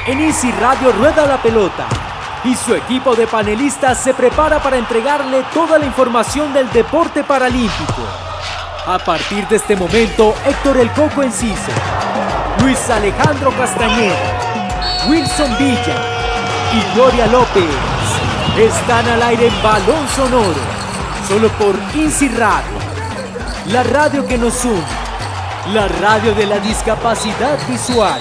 En Easy Radio rueda la pelota y su equipo de panelistas se prepara para entregarle toda la información del deporte paralímpico. A partir de este momento, Héctor El Coco Enciso, Luis Alejandro Castañeda, Wilson Villa y Gloria López están al aire en Balón Sonoro, solo por Easy Radio, la radio que nos une, la radio de la discapacidad visual.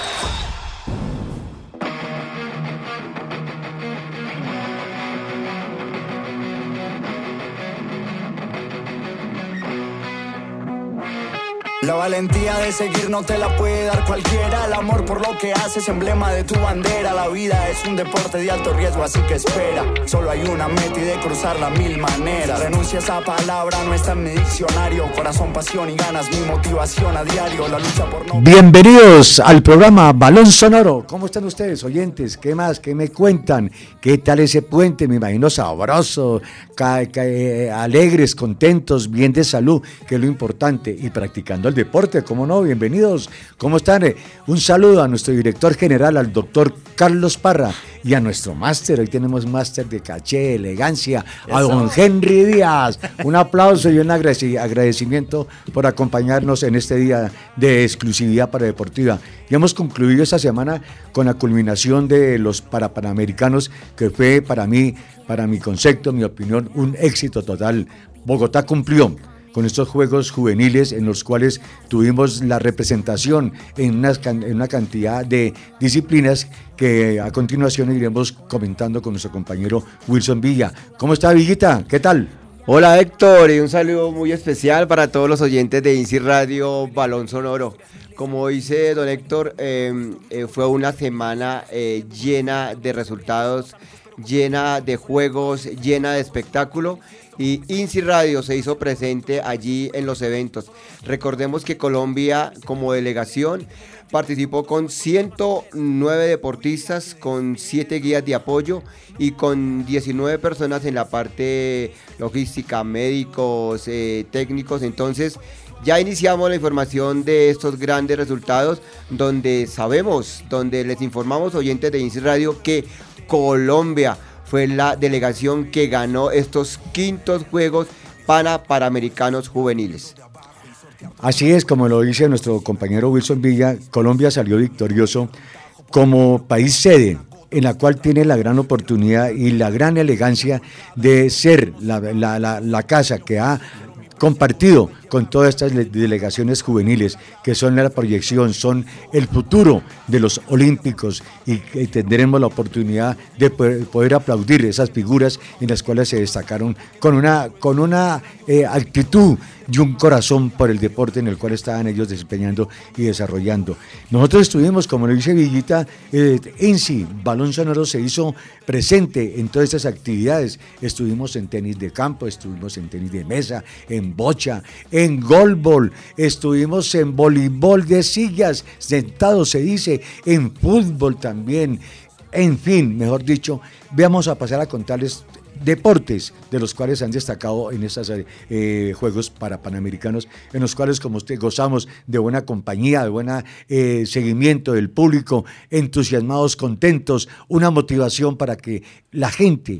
La valentía de seguir no te la puede dar cualquiera. El amor por lo que haces, emblema de tu bandera. La vida es un deporte de alto riesgo, así que espera. Solo hay una meta y de cruzarla 1000 maneras. Renuncia a esa palabra, no está en mi diccionario. Corazón, pasión y ganas, mi motivación a diario. La lucha por no... Bienvenidos al programa Balón Sonoro. ¿Cómo están ustedes, oyentes? ¿Qué más? ¿Qué me cuentan? ¿Qué tal ese puente? Me imagino sabroso, alegres, contentos, bien de salud, que es lo importante, y practicando el deporte, ¿cómo no? Bienvenidos, ¿cómo están? Un saludo a nuestro director general, al doctor Carlos Parra, y a nuestro máster. Hoy tenemos máster de caché, elegancia, a don Henry Díaz. Un aplauso y un agradecimiento por acompañarnos en este día de exclusividad para Deportiva. Y hemos concluido esta semana con la culminación de los Panamericanos, que fue para mí, para mi concepto, mi opinión, un éxito total. Bogotá cumplió con estos Juegos Juveniles en los cuales tuvimos la representación en una cantidad de disciplinas que a continuación iremos comentando con nuestro compañero Wilson Villa. ¿Cómo está, Villita? ¿Qué tal? Hola, Héctor, y un saludo muy especial para todos los oyentes de Easy Radio Balón Sonoro. Como dice don Héctor, fue una semana llena de resultados, llena de juegos, llena de espectáculo, y Easy Radio se hizo presente allí en los eventos. Recordemos que Colombia, como delegación, participó con 109 deportistas, con 7 guías de apoyo y con 19 personas en la parte logística, médicos, técnicos. Entonces, ya iniciamos la información de estos grandes resultados, donde les informamos, oyentes de Easy Radio, que Colombia fue la delegación que ganó estos quintos Juegos Panamericanos Juveniles. Así es, como lo dice nuestro compañero Wilson Villa, Colombia salió victorioso como país sede, en la cual tiene la gran oportunidad y la gran elegancia de ser la casa que ha compartido con todas estas delegaciones juveniles, que son la proyección, son el futuro de los olímpicos, y tendremos la oportunidad de poder aplaudir esas figuras en las cuales se destacaron con una actitud y un corazón por el deporte en el cual estaban ellos desempeñando y desarrollando. Nosotros estuvimos, como lo dice Villita, Easy Balón Sonoro se hizo presente en todas estas actividades. Estuvimos en tenis de campo, estuvimos en tenis de mesa, en bocha, en golbol, estuvimos en voleibol de sillas, sentados se dice, en fútbol también. En fin, mejor dicho, vamos a pasar a contarles deportes de los cuales han destacado en estos Juegos Panamericanos, en los cuales, como usted, gozamos de buena compañía, de buen seguimiento del público, entusiasmados, contentos, una motivación para que la gente,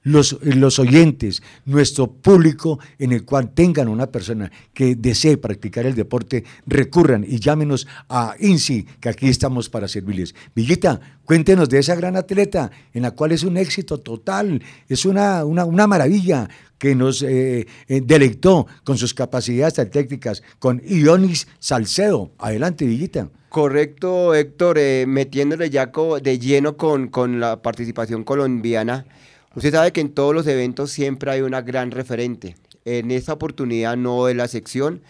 los oyentes, nuestro público, en el cual tengan una persona que desee practicar el deporte, recurran y llámenos a INSI, que aquí estamos para servirles. Villita, cuéntenos de esa gran atleta, en la cual es un éxito total, es una maravilla, que nos deleitó con sus capacidades atléticas, con Ionis Salcedo. Adelante, Villita. Correcto, Héctor, metiéndole ya de lleno con la participación colombiana. Usted sabe que en todos los eventos siempre hay una gran referente. En esta oportunidad no es la excepción.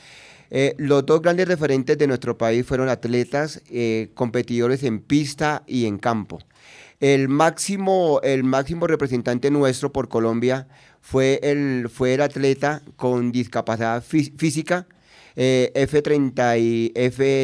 Los dos grandes referentes de nuestro país fueron atletas, competidores en pista y en campo. El máximo representante nuestro por Colombia fue el atleta con discapacidad física, F44 y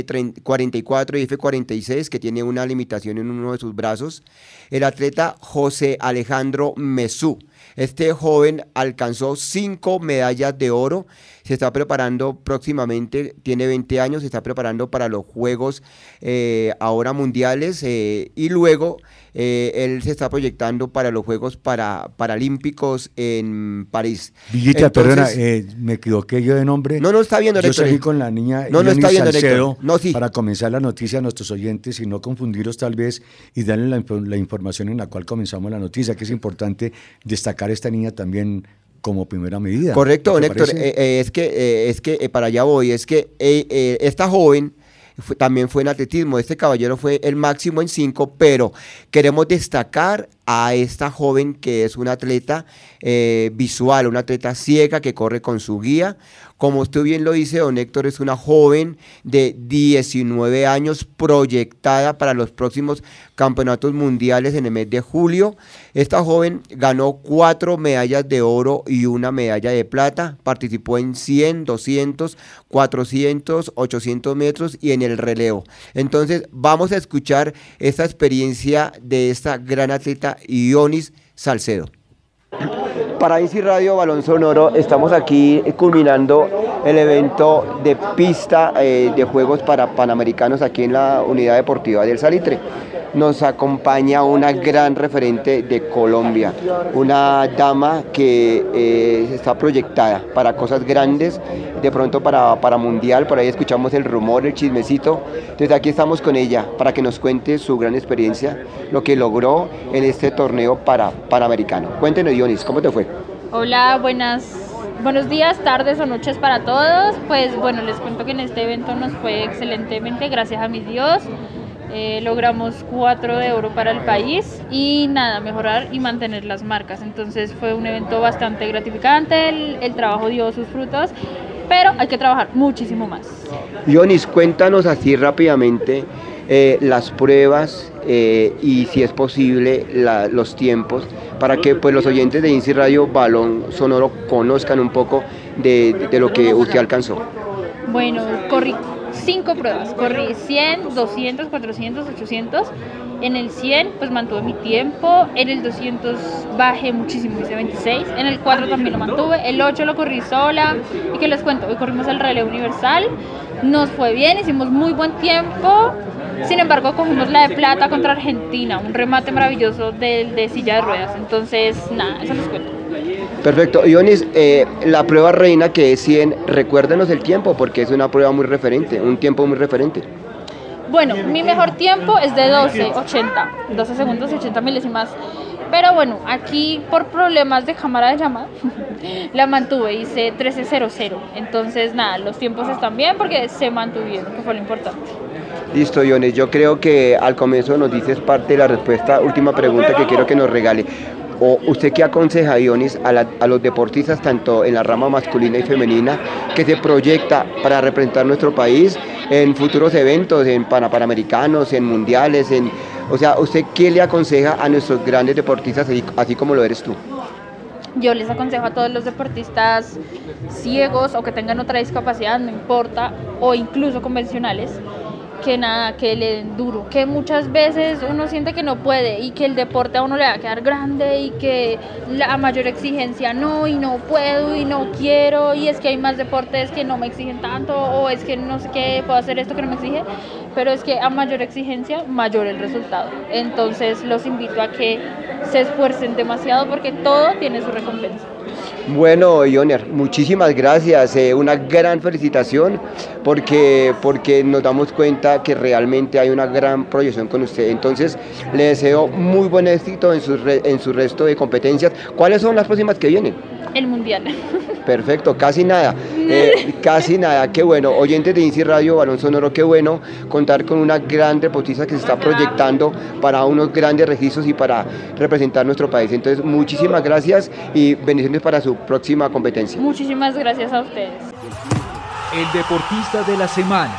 F46, que tiene una limitación en uno de sus brazos, el atleta José Alejandro Mesú. Este joven alcanzó 5 medallas de oro, se está preparando próximamente, tiene 20 años, se está preparando para los Juegos ahora mundiales y luego él se está proyectando para los Juegos paralímpicos en París. Villita, perdona, me equivoqué yo de nombre. No, está viendo. Yo seguí con la niña está viendo, Salcedo, no, sí. para comenzar la noticia a nuestros oyentes y no confundirlos tal vez y darle la información en la cual comenzamos la noticia, que es importante destacar a esta niña también como primera medida. Correcto, don Héctor, es que para allá voy, es que esta joven también fue en atletismo, este caballero fue el máximo en 5, pero queremos destacar a esta joven que es una atleta visual, una atleta ciega que corre con su guía. Como usted bien lo dice, don Héctor, es una joven de 19 años proyectada para los próximos campeonatos mundiales en el mes de julio. Esta joven ganó 4 medallas de oro y 1 medalla de plata, participó en 100, 200, 400, 800 metros y en el relevo. Entonces vamos a escuchar esta experiencia de esta gran atleta Ionis Salcedo. Para ICI Radio Balón Sonoro estamos aquí culminando el evento de pista de juegos para panamericanos aquí en la Unidad Deportiva del Salitre. Nos acompaña una gran referente de Colombia, una dama que está proyectada para cosas grandes, de pronto para mundial, por ahí escuchamos el rumor, el chismecito. Entonces aquí estamos con ella para que nos cuente su gran experiencia, lo que logró en este torneo panamericano. Cuéntenos, Ionis, ¿cómo te fue? Hola, buenos días, tardes o noches para todos. Pues bueno, les cuento que en este evento nos fue excelentemente, gracias a mi Dios. Logramos 4 de oro para el país y nada, mejorar y mantener las marcas. Entonces fue un evento bastante gratificante, el trabajo dio sus frutos, pero hay que trabajar muchísimo más. Ionis, cuéntanos así rápidamente las pruebas y si es posible los tiempos para que pues los oyentes de INSI Radio Balón Sonoro conozcan un poco de lo que usted alcanzó. Bueno, corrí 5 pruebas, corrí 100, 200, 400, 800, en el 100 pues mantuve mi tiempo, en el 200 bajé muchísimo, hice 26, en el 4 también lo mantuve, el 8 lo corrí sola, y que les cuento, hoy corrimos el relevo universal, nos fue bien, hicimos muy buen tiempo, sin embargo cogimos la de plata contra Argentina, un remate maravilloso de silla de ruedas, entonces nada, eso les cuento. Perfecto, Ionis, la prueba reina que es 100, recuérdenos el tiempo porque es una prueba muy referente, un tiempo muy referente. Bueno, mi mejor tiempo es de 12 segundos y 80 milésimas, pero bueno, aquí por problemas de cámara de llamada la mantuve, hice 13.00, entonces nada, los tiempos están bien porque se mantuvieron, que fue lo importante. Listo, Ionis, yo creo que al comienzo nos dices parte de la respuesta, última pregunta que quiero que nos regale. ¿O usted qué aconseja, Ionis, a los deportistas, tanto en la rama masculina y femenina, que se proyecta para representar nuestro país en futuros eventos, en panamericanos, en mundiales? O sea, ¿usted qué le aconseja a nuestros grandes deportistas, así como lo eres tú? Yo les aconsejo a todos los deportistas ciegos o que tengan otra discapacidad, no importa, o incluso convencionales, que nada, que le den duro, que muchas veces uno siente que no puede y que el deporte a uno le va a quedar grande y que la mayor exigencia no, y no puedo y no quiero, y es que hay más deportes que no me exigen tanto, o es que no sé qué, puedo hacer esto que no me exige, pero es que a mayor exigencia, mayor el resultado. Entonces los invito a que se esfuercen demasiado porque todo tiene su recompensa. Bueno, Ionis, muchísimas gracias, una gran felicitación porque nos damos cuenta que realmente hay una gran proyección con usted. Entonces le deseo muy buen éxito en su resto de competencias. ¿Cuáles son las próximas que vienen? El mundial. Perfecto, casi nada, qué bueno. Oyentes de INSI Radio Balón Sonoro, qué bueno contar con una gran deportista que se está proyectando para unos grandes registros y para representar nuestro país. Entonces, muchísimas gracias y bendiciones para su próxima competencia. Muchísimas gracias a ustedes. El deportista de la semana.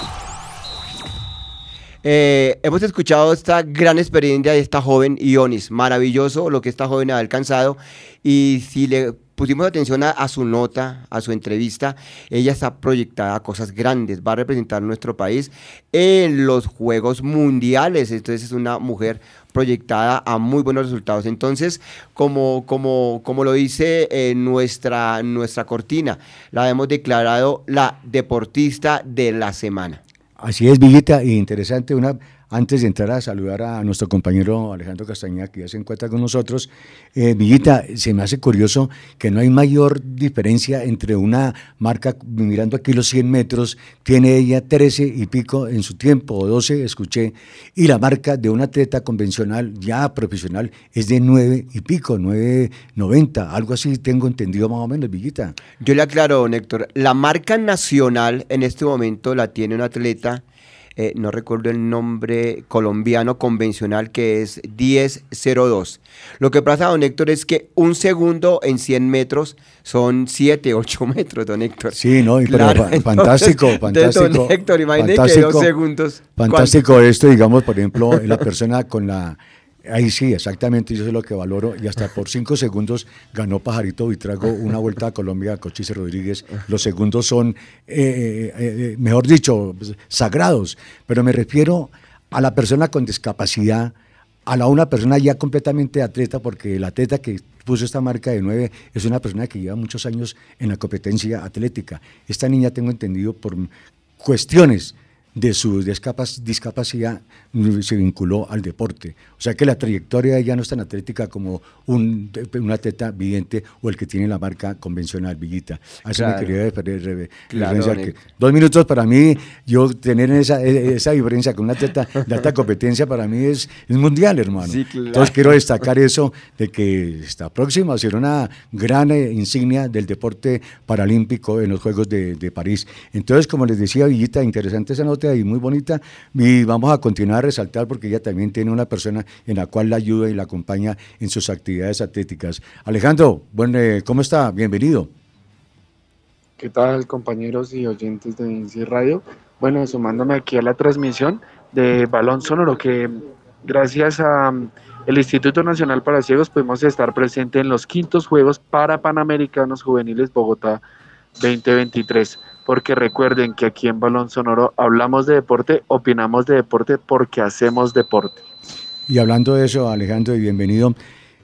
Hemos escuchado esta gran experiencia de esta joven Ionis, maravilloso lo que esta joven ha alcanzado, y si le pusimos atención a su nota, a su entrevista, ella está proyectada a cosas grandes, va a representar nuestro país en los Juegos Mundiales, entonces es una mujer proyectada a muy buenos resultados. Entonces, como lo dice nuestra cortina, la hemos declarado la deportista de la semana. Así es, Villita, y interesante, antes de entrar a saludar a nuestro compañero Alejandro Castañeda, que ya se encuentra con nosotros, Villita, se me hace curioso que no hay mayor diferencia entre una marca, mirando aquí los 100 metros, tiene ella 13 y pico en su tiempo, o 12, escuché, y la marca de una atleta convencional, ya profesional, es de 9 y pico, 9.90, algo así tengo entendido más o menos, Villita. Yo le aclaro, Héctor, la marca nacional en este momento la tiene un atleta, no recuerdo el nombre, colombiano convencional, que es 10.02. Lo que pasa, don Héctor, es que un segundo en 100 metros son 7, 8 metros, don Héctor. Sí, no, claro, pero fantástico, fantástico. Don Héctor, imagínate que 2 segundos. Fantástico esto, digamos, por ejemplo, la persona con la... Ahí sí, exactamente, yo sé lo que valoro, y hasta por 5 segundos ganó Pajarito Buitrago una Vuelta a Colombia, Cochise Rodríguez. Los segundos son, mejor dicho, sagrados, pero me refiero a la persona con discapacidad, una persona ya completamente atleta, porque el atleta que puso esta marca de 9 es una persona que lleva muchos años en la competencia atlética. Esta niña, tengo entendido, por cuestiones de su discapacidad, se vinculó al deporte. O sea que la trayectoria de ella no es tan atlética como un atleta vidente o el que tiene la marca convencional, Villita. A eso me quería referenciar. Que 2 minutos para mí, yo tener esa diferencia con un atleta de alta competencia, para mí es mundial, hermano. Sí, claro. Entonces quiero destacar eso, de que está próxima a ser una gran insignia del deporte paralímpico en los Juegos de París. Entonces, como les decía, Villita, interesante esa nota y muy bonita, y vamos a continuar a resaltar porque ella también tiene una persona en la cual la ayuda y la acompaña en sus actividades atléticas. Alejandro, ¿cómo está? Bienvenido. ¿Qué tal, compañeros y oyentes de INSI Radio? Bueno, sumándome aquí a la transmisión de Balón Sonoro, que gracias a el Instituto Nacional para Ciegos pudimos estar presentes en los 5º Juegos para Panamericanos Juveniles Bogotá 2023. Porque recuerden que aquí en Balón Sonoro hablamos de deporte, opinamos de deporte porque hacemos deporte. Y hablando de eso, Alejandro, y bienvenido,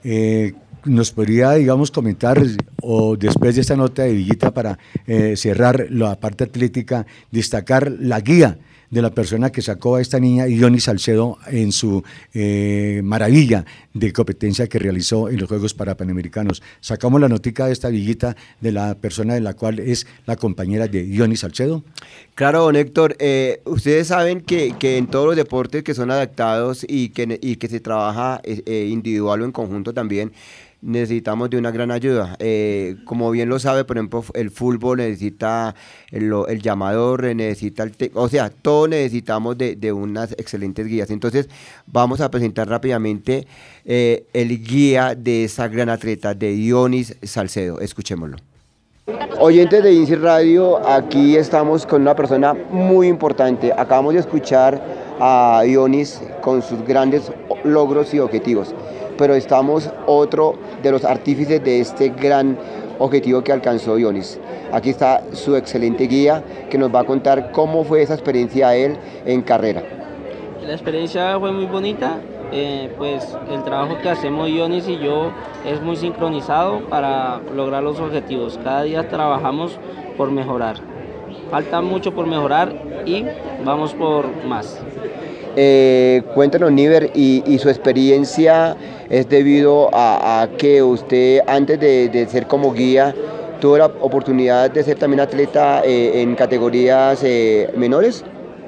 nos podría, digamos, comentar, o después de esta nota de Villita, para cerrar la parte atlética, destacar la guía de la persona que sacó a esta niña, Ionis Salcedo, en su maravilla de competencia que realizó en los Juegos Panamericanos. Sacamos la notica de esta Villita de la persona de la cual es la compañera de Ionis Salcedo. Claro, don Héctor, ustedes saben que en todos los deportes que son adaptados y que se trabaja individual o en conjunto también, necesitamos de una gran ayuda. Como bien lo sabe, por ejemplo, el fútbol necesita el llamador, necesita o sea, todos necesitamos de unas excelentes guías. Entonces, vamos a presentar rápidamente el guía de esa gran atleta, de Ionis Salcedo. Escuchémoslo. Oyentes de INSI Radio, aquí estamos con una persona muy importante. Acabamos de escuchar a Ionis con sus grandes logros y objetivos, pero estamos otro de los artífices de este gran objetivo que alcanzó Ionis. Aquí está su excelente guía que nos va a contar cómo fue esa experiencia de él en carrera. La experiencia fue muy bonita, pues el trabajo que hacemos Ionis y yo es muy sincronizado para lograr los objetivos. Cada día trabajamos por mejorar. Falta mucho por mejorar y vamos por más. Cuéntanos, Niver, y su experiencia es debido a que usted, antes de ser como guía, tuvo la oportunidad de ser también atleta en categorías menores.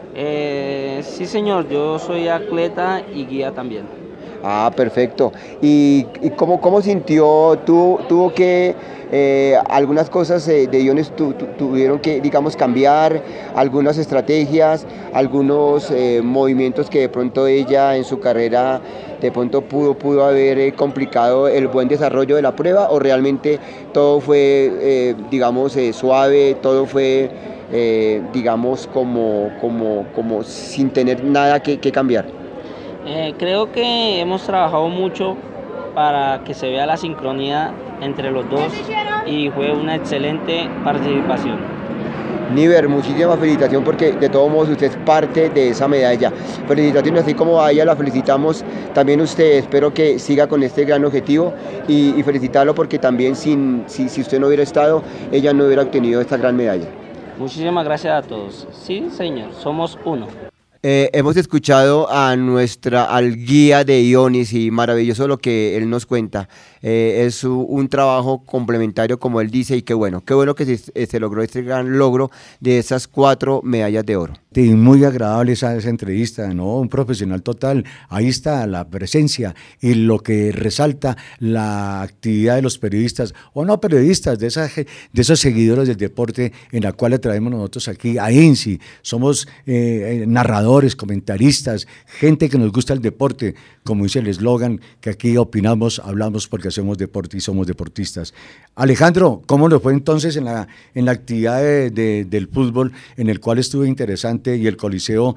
Sí, señor, yo soy atleta y guía también. Ah, perfecto. ¿Y cómo sintió? ¿Tuvo que algunas cosas de Ionis tuvieron que, digamos, cambiar algunas estrategias, algunos movimientos que de pronto ella en su carrera de pronto pudo haber complicado el buen desarrollo de la prueba, o realmente todo fue, digamos, suave, todo fue, digamos, como sin tener nada que cambiar? Creo que hemos trabajado mucho para que se vea la sincronía entre los dos y fue una excelente participación. Niver, muchísima felicitación porque de todos modos usted es parte de esa medalla. Felicitaciones, así como a ella la felicitamos, también usted, espero que siga con este gran objetivo y felicitarlo porque también si usted no hubiera estado, ella no hubiera obtenido esta gran medalla. Muchísimas gracias a todos. Sí, señor, somos uno. Hemos escuchado al guía de Ionis y maravilloso lo que él nos cuenta. Es un trabajo complementario, como él dice, y qué bueno que se logró este gran logro de esas 4 medallas de oro. Sí, muy agradable esa entrevista, ¿no? Un profesional total. Ahí está la presencia y lo que resalta la actividad de los periodistas, o no periodistas, de esos seguidores del deporte en la cual le traemos nosotros aquí a INSI. Somos narradores, comentaristas, gente que nos gusta el deporte, como dice el eslogan, que aquí opinamos, hablamos porque hacemos deporte y somos deportistas. Alejandro, ¿cómo nos fue entonces en la actividad del fútbol, en el cual estuvo interesante y el Coliseo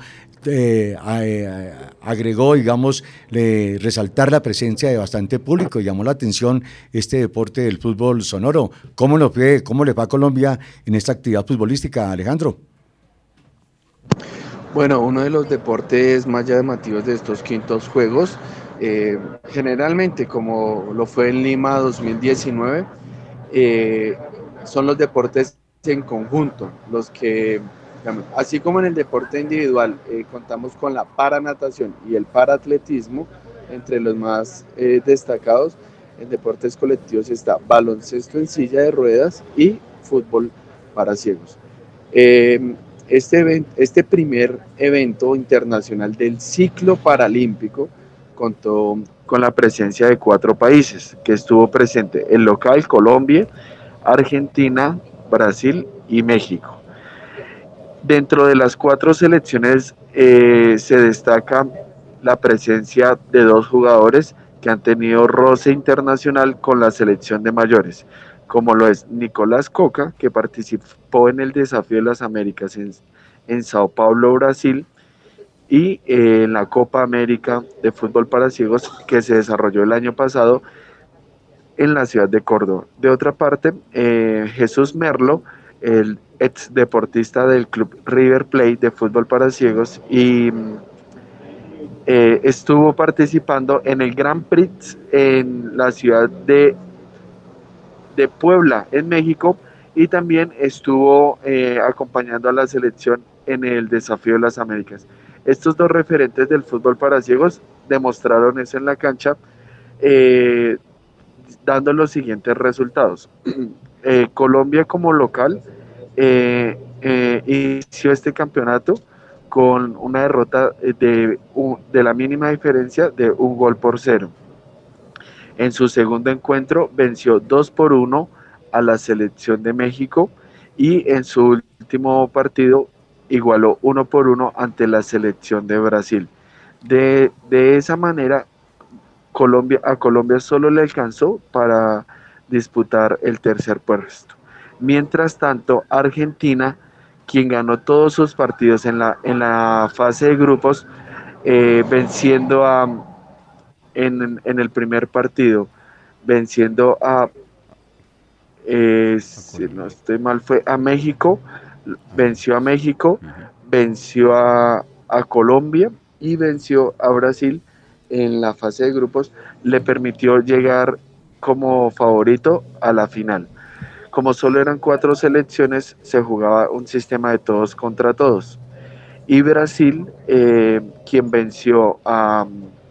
agregó, digamos, resaltar la presencia de bastante público? Llamó la atención este deporte del fútbol sonoro. ¿Cómo le fue a Colombia en esta actividad futbolística, Alejandro? Bueno, uno de los deportes más llamativos de estos quintos juegos, generalmente como lo fue en Lima 2019, son los deportes en conjunto, los que, así como en el deporte individual, contamos con la paranatación y el paraatletismo, entre los más destacados. En deportes colectivos está baloncesto en silla de ruedas y fútbol para ciegos. Este primer evento internacional del ciclo paralímpico contó con la presencia de 4 países, que estuvo presente el local, Colombia, Argentina, Brasil y México. Dentro de las 4 selecciones se destaca la presencia de 2 jugadores que han tenido roce internacional con la selección de mayores, como lo es Nicolás Coca, que participó en el Desafío de las Américas en Sao Paulo, Brasil, y en la Copa América de Fútbol para Ciegos, que se desarrolló el año pasado en la ciudad de Córdoba. De otra parte, Jesús Merlo, el ex deportista del club River Plate de Fútbol para Ciegos, y estuvo participando en el Grand Prix en la ciudad de Puebla, en México, y también estuvo acompañando a la selección en el Desafío de las Américas. Estos 2 referentes del fútbol para ciegos demostraron eso en la cancha, dando los siguientes resultados. Colombia como local inició este campeonato con una derrota de la mínima diferencia de 1-0. En su segundo encuentro venció 2-1 a la selección de México, y en su último partido igualó 1-1 ante la selección de Brasil. De esa manera, a Colombia solo le alcanzó para disputar el tercer puesto. Mientras tanto, Argentina, quien ganó todos sus partidos en la fase de grupos, venciendo en el primer partido, venciendo si no estoy mal, fue a México, venció a México, venció a Colombia y venció a Brasil en la fase de grupos, le permitió llegar como favorito a la final. Como solo eran 4 selecciones, se jugaba un sistema de todos contra todos. Y Brasil, quien venció a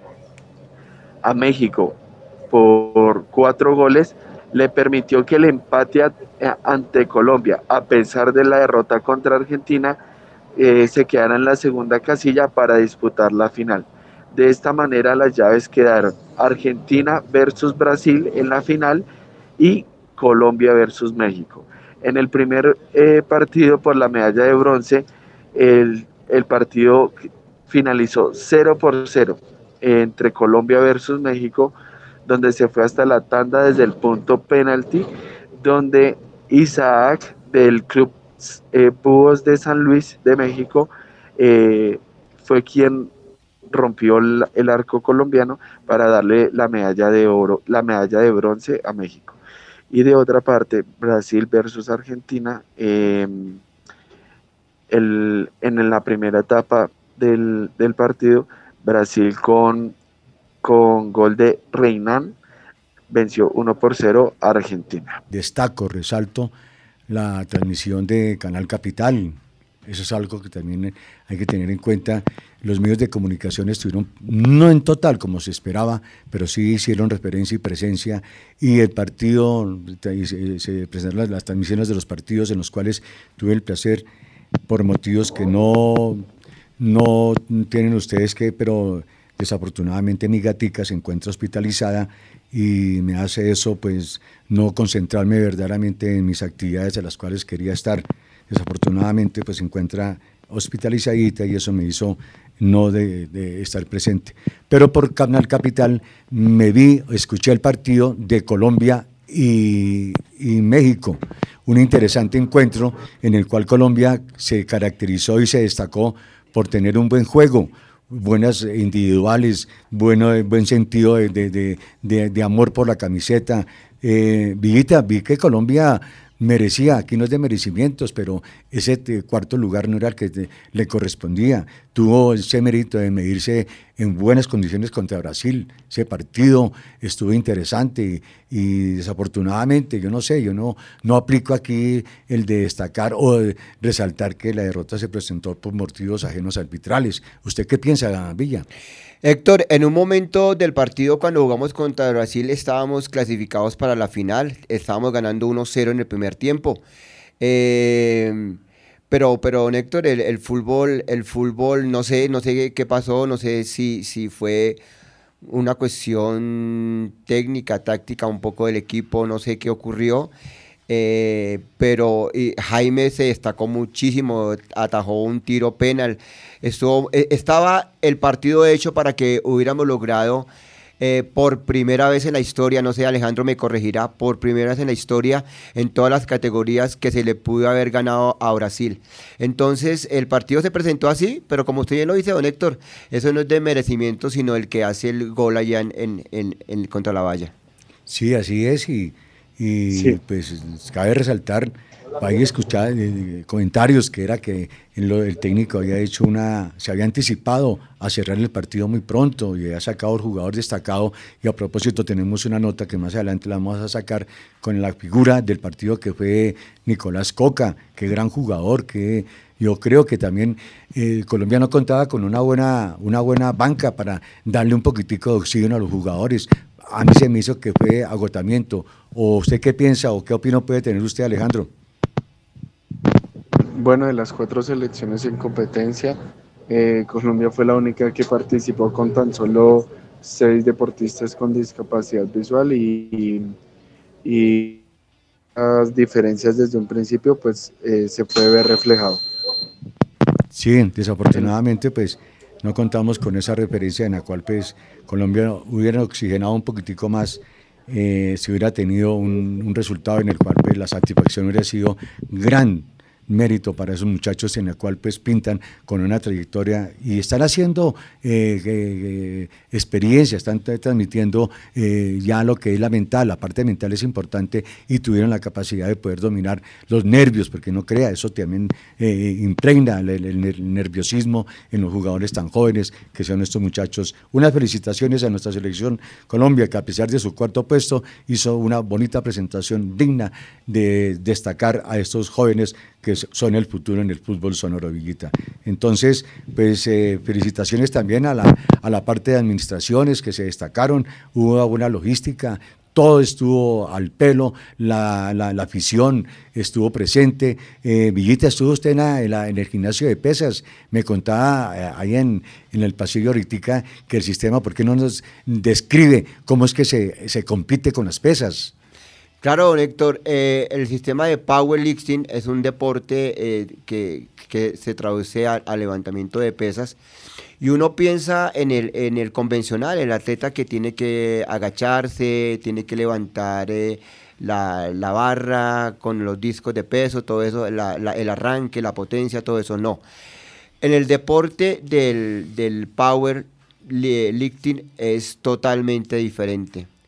México por 4 goles, le permitió que el empate ante Colombia, a pesar de la derrota contra Argentina, se quedara en la segunda casilla para disputar la final. De esta manera las llaves quedaron Argentina versus Brasil en la final y Colombia versus México. En el primer partido por la medalla de bronce, el partido finalizó 0-0 entre Colombia versus México, donde se fue hasta la tanda desde el punto penalti, donde Isaac del club Búhos de San Luis de México fue quien rompió el arco colombiano para darle la medalla de oro, la medalla de bronce a México. Y de otra parte, Brasil versus Argentina, en la primera etapa del partido, Brasil con gol de Reynán venció 1-0 a Argentina. Destaco, resalto la transmisión de Canal Capital. Eso es algo que también hay que tener en cuenta. Los medios de comunicación estuvieron, no en total como se esperaba, pero sí hicieron referencia y presencia, y el partido, se presentaron las transmisiones de los partidos en los cuales tuve el placer, por motivos que no tienen ustedes que, pero desafortunadamente mi gatica se encuentra hospitalizada y me hace eso pues no concentrarme verdaderamente en mis actividades a las cuales quería estar. Desafortunadamente pues se encuentra hospitalizadita y eso me hizo no de estar presente. Pero por Canal Capital escuché el partido de Colombia y México, un interesante encuentro en el cual Colombia se caracterizó y se destacó por tener un buen juego, buenas individuales, buen sentido de amor por la camiseta. Villita, vi que Colombia merecía, aquí no es de merecimientos, pero ese cuarto lugar no era el que le correspondía. Tuvo ese mérito de medirse en buenas condiciones contra Brasil. Ese partido estuvo interesante y desafortunadamente, yo no sé, yo no aplico aquí el de destacar o de resaltar que la derrota se presentó por motivos ajenos arbitrales. ¿Usted qué piensa, Villa? Héctor, en un momento del partido cuando jugamos contra Brasil estábamos clasificados para la final, estábamos ganando 1-0 en el primer tiempo. Pero Héctor, el fútbol, no sé qué pasó, no sé si fue una cuestión técnica, táctica un poco del equipo, no sé qué ocurrió. Pero Jaime se destacó muchísimo, atajó un tiro penal. Estaba el partido hecho para que hubiéramos logrado por primera vez en la historia, no sé, Alejandro me corregirá, por primera vez en la historia en todas las categorías que se le pudo haber ganado a Brasil. Entonces el partido se presentó así, pero como usted bien lo dice, don Héctor, eso no es de merecimiento, sino el que hace el gol allá en contra la valla. Sí, así es, y sí, pues cabe resaltar, ahí escuchaba comentarios que era que el técnico había hecho se había anticipado a cerrar el partido muy pronto y había sacado el jugador destacado, y a propósito tenemos una nota que más adelante la vamos a sacar con la figura del partido que fue Nicolás Coca, qué gran jugador, que yo creo que también Colombia no contaba con una buena banca para darle un poquitico de oxígeno a los jugadores. A mí se me hizo que fue agotamiento. ¿O usted qué piensa o qué opinión puede tener usted, Alejandro? Bueno, de las 4 selecciones en competencia, Colombia fue la única que participó con tan solo 6 deportistas con discapacidad visual y las diferencias desde un principio pues se puede ver reflejado. Sí, desafortunadamente pues no contamos con esa referencia en la cual pues Colombia hubiera oxigenado un poquitico más, si hubiera tenido un resultado en el cual pues la satisfacción hubiera sido gran mérito para esos muchachos, en el cual pues pintan con una trayectoria y están haciendo experiencia, están transmitiendo ya lo que es la parte mental es importante, y tuvieron la capacidad de poder dominar los nervios, porque no crea, eso también impregna el nerviosismo en los jugadores tan jóvenes que son estos muchachos. Unas felicitaciones a nuestra selección Colombia, que a pesar de su cuarto puesto hizo una bonita presentación digna de destacar a estos jóvenes que son el futuro en el fútbol sonoro, Villita. Entonces, pues felicitaciones también a la parte de administraciones que se destacaron, hubo una buena logística, todo estuvo al pelo, la afición estuvo presente. Villita, estuvo usted en el gimnasio de pesas, me contaba ahí en el pasillo ahorita que el sistema, ¿por qué no nos describe cómo es que se compite con las pesas? Claro, don Héctor, el sistema de powerlifting es un deporte que se traduce a levantamiento de pesas, y uno piensa en el convencional, el atleta que tiene que agacharse, tiene que levantar la barra con los discos de peso, todo eso, el arranque, la potencia, todo eso, no. En el deporte del powerlifting es totalmente diferente.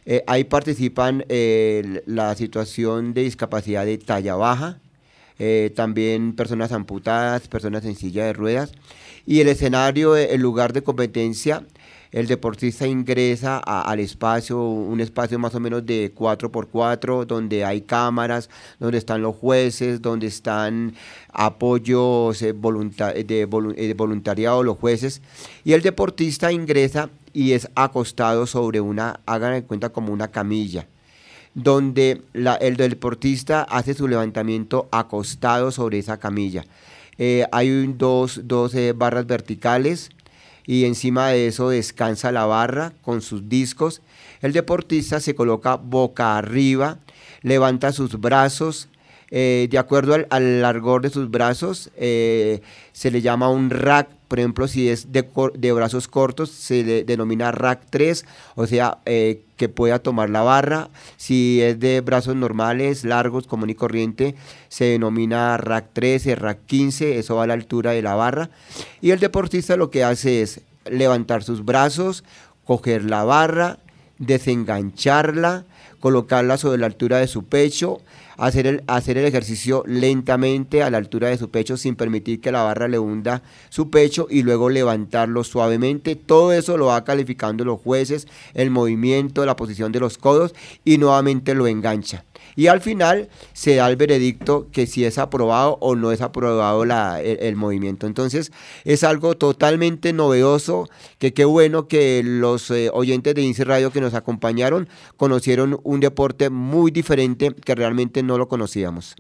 Ahí participan la situación de discapacidad de talla baja, también personas amputadas, personas en silla de ruedas, y el escenario, el lugar de competencia, el deportista ingresa al espacio, un espacio más o menos de 4x4, donde hay cámaras, donde están los jueces, donde están apoyos de voluntariado, los jueces, y el deportista ingresa y es acostado sobre hagan de cuenta como una camilla, donde el deportista hace su levantamiento acostado sobre esa camilla. Hay dos barras verticales, y encima de eso descansa la barra con sus discos. El deportista se coloca boca arriba, levanta sus brazos, de acuerdo al largor de sus brazos, se le llama un rack. Por ejemplo, si es de brazos cortos, se le denomina rack 3, o sea, que pueda tomar la barra. Si es de brazos normales, largos, común y corriente, se denomina rack 13, rack 15, eso va a la altura de la barra. Y el deportista lo que hace es levantar sus brazos, coger la barra, desengancharla, colocarla sobre la altura de su pecho, hacer el ejercicio lentamente a la altura de su pecho sin permitir que la barra le hunda su pecho, y luego levantarlo suavemente. Todo eso lo va calificando los jueces, el movimiento, la posición de los codos, y nuevamente lo engancha. Y al final se da el veredicto que si es aprobado o no es aprobado el movimiento. Entonces es algo totalmente novedoso, que qué bueno que los oyentes de INSI Radio que nos acompañaron conocieron un deporte muy diferente que realmente no lo conocíamos.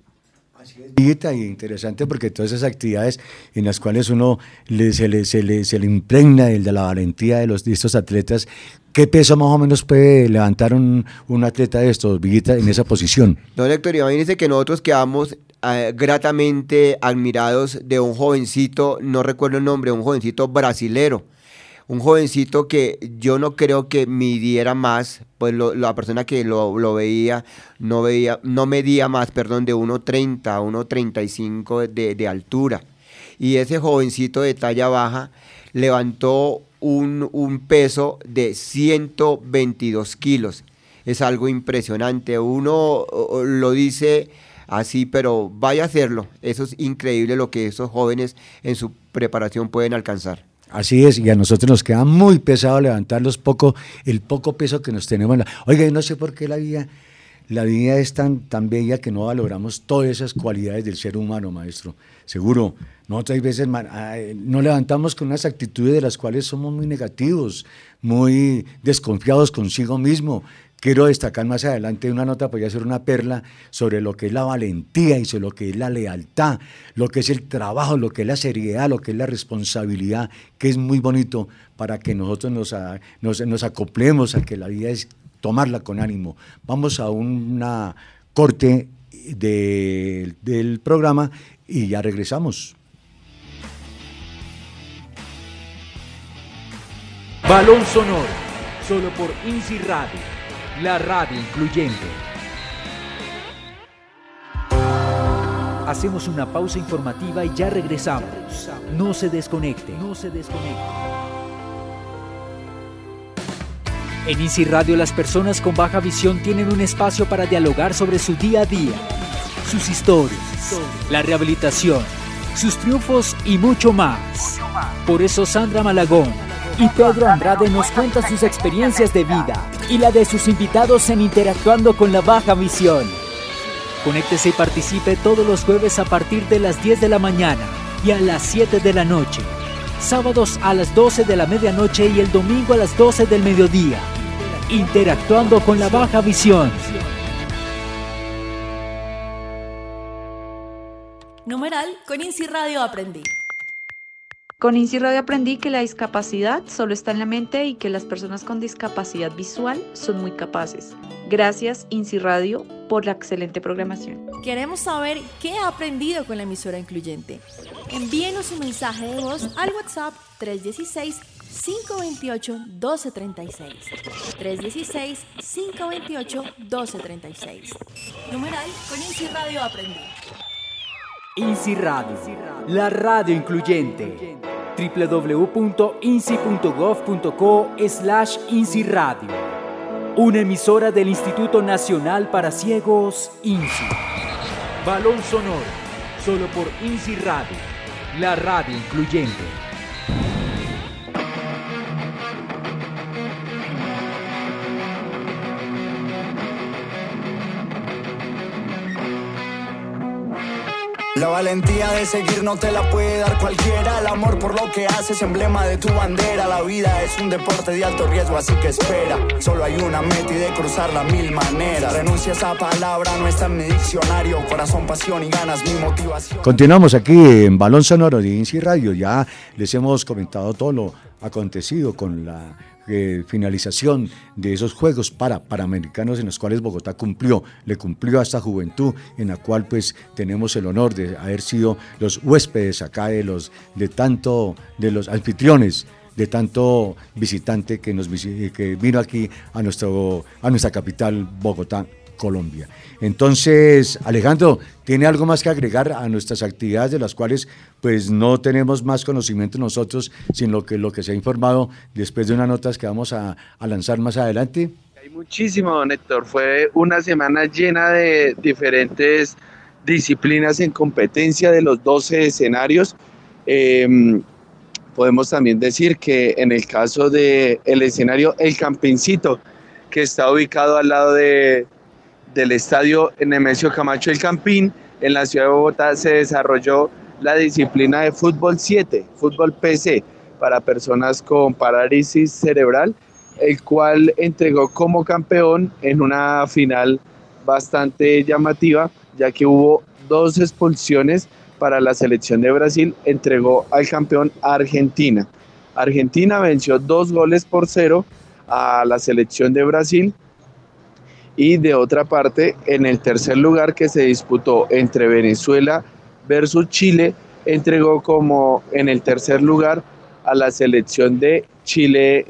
Y interesante, porque todas esas actividades en las cuales uno se le impregna de la valentía de estos atletas. ¿Qué peso más o menos puede levantar un atleta de estos, Villita, en esa posición? Don Héctor, imagínense que nosotros quedamos gratamente admirados de un jovencito, no recuerdo el nombre, un jovencito brasilero, un jovencito que yo no creo que midiera más, pues la persona que lo veía no medía más, perdón, de 1.30, 1.35 de altura. Y ese jovencito de talla baja levantó un peso de 122 kilos. Es algo impresionante. Uno lo dice así, pero vaya a hacerlo. Eso es increíble lo que esos jóvenes en su preparación pueden alcanzar. Así es, y a nosotros nos queda muy pesado levantar el poco peso que nos tenemos. Oiga, yo no sé por qué la vida es tan bella que no valoramos todas esas cualidades del ser humano, maestro. Seguro, nosotros hay veces nos levantamos con unas actitudes de las cuales somos muy negativos, muy desconfiados consigo mismo. Quiero destacar más adelante una nota, podría ser una perla, sobre lo que es la valentía y sobre lo que es la lealtad, lo que es el trabajo, lo que es la seriedad, lo que es la responsabilidad, que es muy bonito para que nosotros nos acoplemos a que la vida es tomarla con ánimo. Vamos a una corte del programa y ya regresamos. Balón Sonoro, solo por INSI Radio, la radio incluyente. Hacemos una pausa informativa y ya regresamos. No se desconecte. En INSI Radio, las personas con baja visión tienen un espacio para dialogar sobre su día a día, sus historias, la rehabilitación, sus triunfos y mucho más. Por eso Sandra Malagón y Pedro Andrade nos cuentan sus experiencias de vida y la de sus invitados en Interactuando con la Baja Visión. Conéctese y participe todos los jueves a partir de las 10 de la mañana y a las 7 de la noche. Sábados a las 12 de la medianoche y el domingo a las 12 del mediodía. Interactuando con la Baja Visión. Numeral, con INSI Radio aprendí. Con INSI Radio aprendí que la discapacidad solo está en la mente y que las personas con discapacidad visual son muy capaces. Gracias, INSI Radio, por la excelente programación. Queremos saber qué ha aprendido con la emisora incluyente. Envíenos un mensaje de voz al WhatsApp 316-528-1236. 316-528-1236. Numeral, con INSI Radio aprendí. INSI Radio, la radio incluyente. www.insi.gov.co/INSI Radio. Una emisora del Instituto Nacional para Ciegos, INSI. Balón Sonoro, solo por INSI Radio, la radio incluyente. La valentía de seguir no te la puede dar cualquiera. El amor por lo que haces, emblema de tu bandera. La vida es un deporte de alto riesgo, así que espera. Solo hay una meta y de cruzarla 1000 maneras. Renuncia a esa palabra, no está en mi diccionario. Corazón, pasión y ganas, mi motivación. Continuamos aquí en Balón Sonoro de INSI Radio. Ya les hemos comentado todo lo acontecido con la finalización de esos Juegos Panamericanos en los cuales Bogotá le cumplió a esta juventud, en la cual pues tenemos el honor de haber sido los huéspedes acá de los anfitriones, de tanto visitante que vino aquí a nuestra capital, Bogotá, Colombia. Entonces, Alejandro, ¿tiene algo más que agregar a nuestras actividades de las cuales pues no tenemos más conocimiento nosotros, sino lo que se ha informado después de unas notas que vamos a lanzar más adelante? Hay muchísimo, don Héctor. Fue una semana llena de diferentes disciplinas en competencia de los 12 escenarios. Podemos también decir que en el caso del escenario El Campincito, que está ubicado al lado del estadio Nemesio Camacho El Campín, en la ciudad de Bogotá, se desarrolló la disciplina de fútbol 7, fútbol PC, para personas con parálisis cerebral, el cual entregó como campeón en una final bastante llamativa, ya que hubo 2 expulsiones para la selección de Brasil, entregó al campeón Argentina. Argentina venció 2-0 a la selección de Brasil. Y de otra parte, en el tercer lugar que se disputó entre Venezuela versus Chile, entregó como en el tercer lugar a la selección de Chile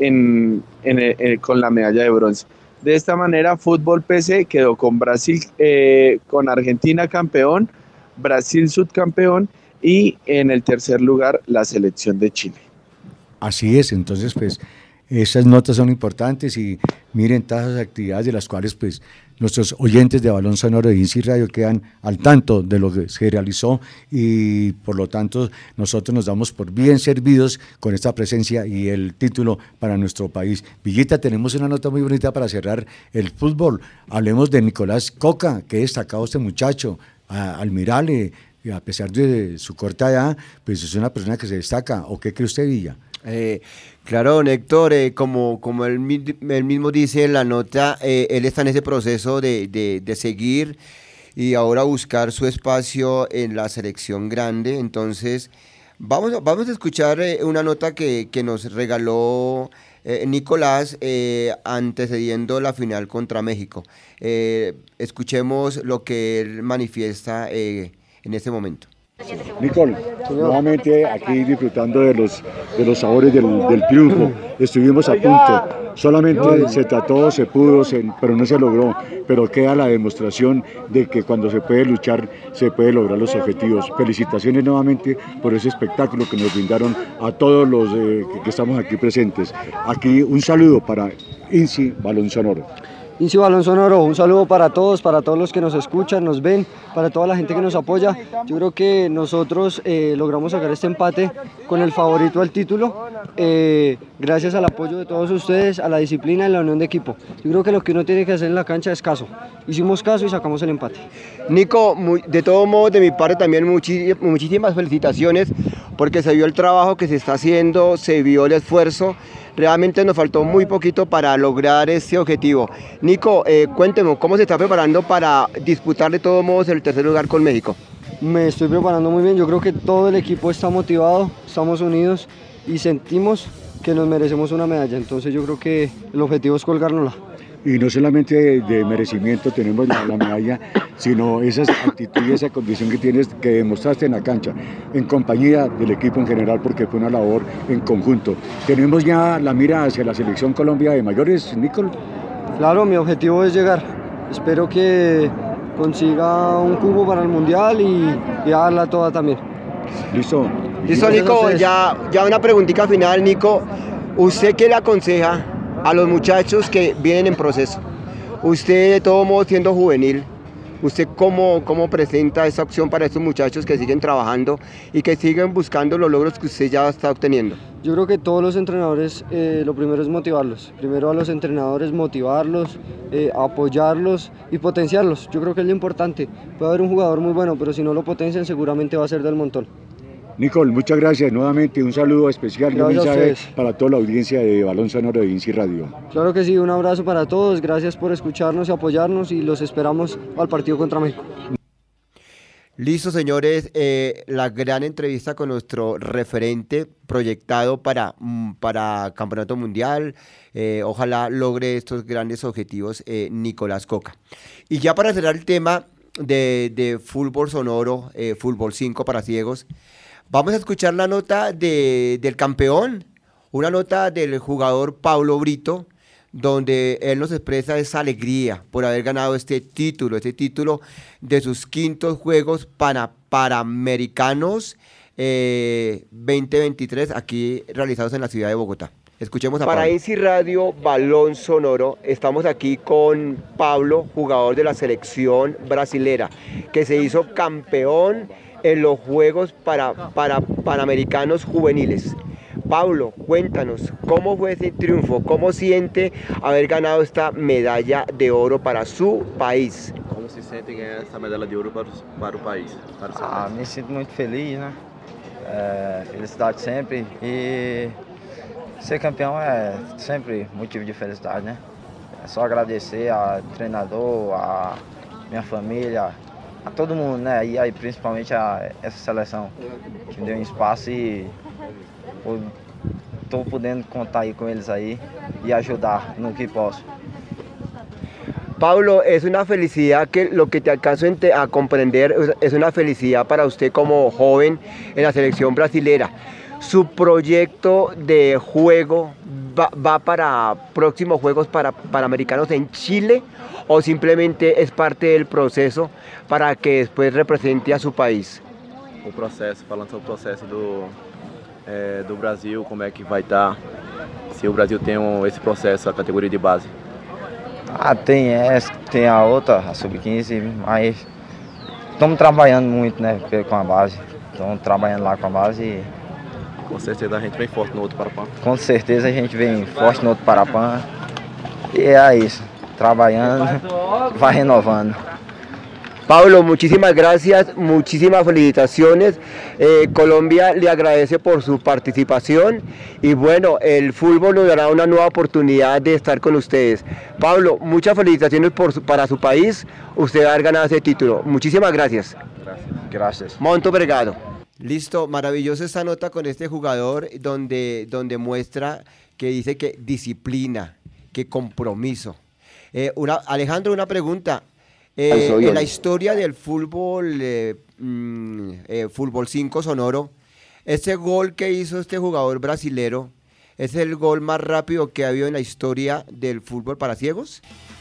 con la medalla de bronce. De esta manera, fútbol PC quedó con Brasil, con Argentina campeón, Brasil subcampeón y en el tercer lugar la selección de Chile. Así es, entonces pues esas notas son importantes y miren todas las actividades de las cuales pues nuestros oyentes de Balón Sonoro de INSI Radio quedan al tanto de lo que se realizó y por lo tanto nosotros nos damos por bien servidos con esta presencia y el título para nuestro país. Villita, tenemos una nota muy bonita para cerrar el fútbol. Hablemos de Nicolás Coca, que destacado este muchacho, Almirale, a pesar de su corta edad, pues es una persona que se destaca. ¿O qué cree usted, Villa? Claro, don Héctor, como él mismo dice en la nota, él está en ese proceso de seguir y ahora buscar su espacio en la selección grande. Entonces, vamos a escuchar una nota que nos regaló Nicolás antecediendo la final contra México. Escuchemos lo que él manifiesta en este momento. Nicole, nuevamente aquí disfrutando de los sabores del triunfo. Estuvimos a punto, solamente se trató, se pudo, pero no se logró. Pero queda la demostración de que cuando se puede luchar, se puede lograr los objetivos. Felicitaciones nuevamente por ese espectáculo que nos brindaron a todos los que estamos aquí presentes. Aquí un saludo para INSI Balón Sonoro. INSI Balón Sonoro, un saludo para todos los que nos escuchan, nos ven, para toda la gente que nos apoya. Yo creo que nosotros logramos sacar este empate con el favorito al título, gracias al apoyo de todos ustedes, a la disciplina y la unión de equipo. Yo creo que lo que uno tiene que hacer en la cancha es caso. Hicimos caso y sacamos el empate. Nico, de todos modos, de mi parte también muchísimas felicitaciones, porque se vio el trabajo que se está haciendo, se vio el esfuerzo. Realmente nos faltó muy poquito para lograr ese objetivo. Nico, cuénteme, ¿cómo se está preparando para disputar de todos modos el tercer lugar con México? Me estoy preparando muy bien, yo creo que todo el equipo está motivado, estamos unidos y sentimos que nos merecemos una medalla, entonces yo creo que el objetivo es colgárnosla. Y no solamente de merecimiento tenemos la medalla, sino esa actitud y esa condición que tienes, que demostraste en la cancha, en compañía del equipo en general, porque fue una labor en conjunto. ¿Tenemos ya la mira hacia la selección Colombia de mayores, Nicole? Claro, mi objetivo es llegar. Espero que consiga un cubo para el Mundial y darla toda también. Listo. Listo, Nico, ya una preguntita final, Nico. ¿Usted qué le aconseja a los muchachos que vienen en proceso. Usted, de todo modo, siendo juvenil, ¿usted cómo presenta esa opción para estos muchachos que siguen trabajando y que siguen buscando los logros que usted ya está obteniendo? Yo creo que todos los entrenadores, lo primero es motivarlos. Primero a los entrenadores motivarlos, apoyarlos y potenciarlos. Yo creo que es lo importante. Puede haber un jugador muy bueno, pero si no lo potencian seguramente va a ser del montón. Nicole, muchas gracias. Nuevamente un saludo especial y un mensaje para toda la audiencia de Balón Sonoro de INSI Radio. Claro que sí, un abrazo para todos. Gracias por escucharnos y apoyarnos y los esperamos al partido contra México. Listo, señores, la gran entrevista con nuestro referente proyectado para Campeonato Mundial. Ojalá logre estos grandes objetivos, Nicolás Coca. Y ya para cerrar el tema de fútbol sonoro, fútbol 5 para ciegos, vamos a escuchar la nota del campeón, una nota del jugador Pablo Brito, donde él nos expresa esa alegría por haber ganado este título de sus quintos Juegos Panamericanos 2023, aquí realizados en la ciudad de Bogotá. Escuchemos a Pablo. Para INSI Radio Balón Sonoro, estamos aquí con Pablo, jugador de la selección brasilera, que se hizo campeón en los Juegos Panamericanos Juveniles. Pablo, cuéntanos, ¿cómo fue ese triunfo? ¿Cómo siente haber ganado esta medalla de oro para su país? Como se sente ganhar essa medalha de ouro para o país? Para o seu país? Me sinto muito feliz, né? Felicidade sempre. E ser campeão é sempre motivo de felicidade, né? É só agradecer ao treinador, a minha família, a todo mundo, né? E aí principalmente a essa seleção que me deu um espaço e estou podendo contar aí com eles aí y ayudar en lo que puedo. Pablo, es una felicidad que lo que te alcanzo a comprender es una felicidad para usted como joven en la selección brasilera. ¿Su proyecto de juego va para próximos Juegos Panamericanos en Chile o simplemente es parte del proceso para que después represente a su país? O processo, falando sobre o processo do Brasil, como é que vai estar, se o Brasil tem esse processo, a categoria de base. Tem essa, tem a outra, a sub-15, mas estamos trabalhando muito, né, com a base. Estamos trabalhando lá com a base e... Com certeza a gente vem forte no outro Parapan. Com certeza a gente vem forte no outro Parapan. E é isso, trabalhando, vai renovando. Pablo, muchísimas gracias, muchísimas felicitaciones. Colombia le agradece por su participación y bueno, el fútbol nos dará una nueva oportunidad de estar con ustedes. Pablo, muchas felicitaciones para su país, usted va a haber ganado ese título. Muchísimas gracias. Gracias. Muito obrigado. Listo, maravillosa esta nota con este jugador donde muestra que dice que disciplina, que compromiso. Alejandro, una pregunta. En la historia del fútbol, fútbol 5 sonoro, ese gol que hizo este jugador brasilero, ¿es el gol más rápido que ha habido en la historia del fútbol para ciegos?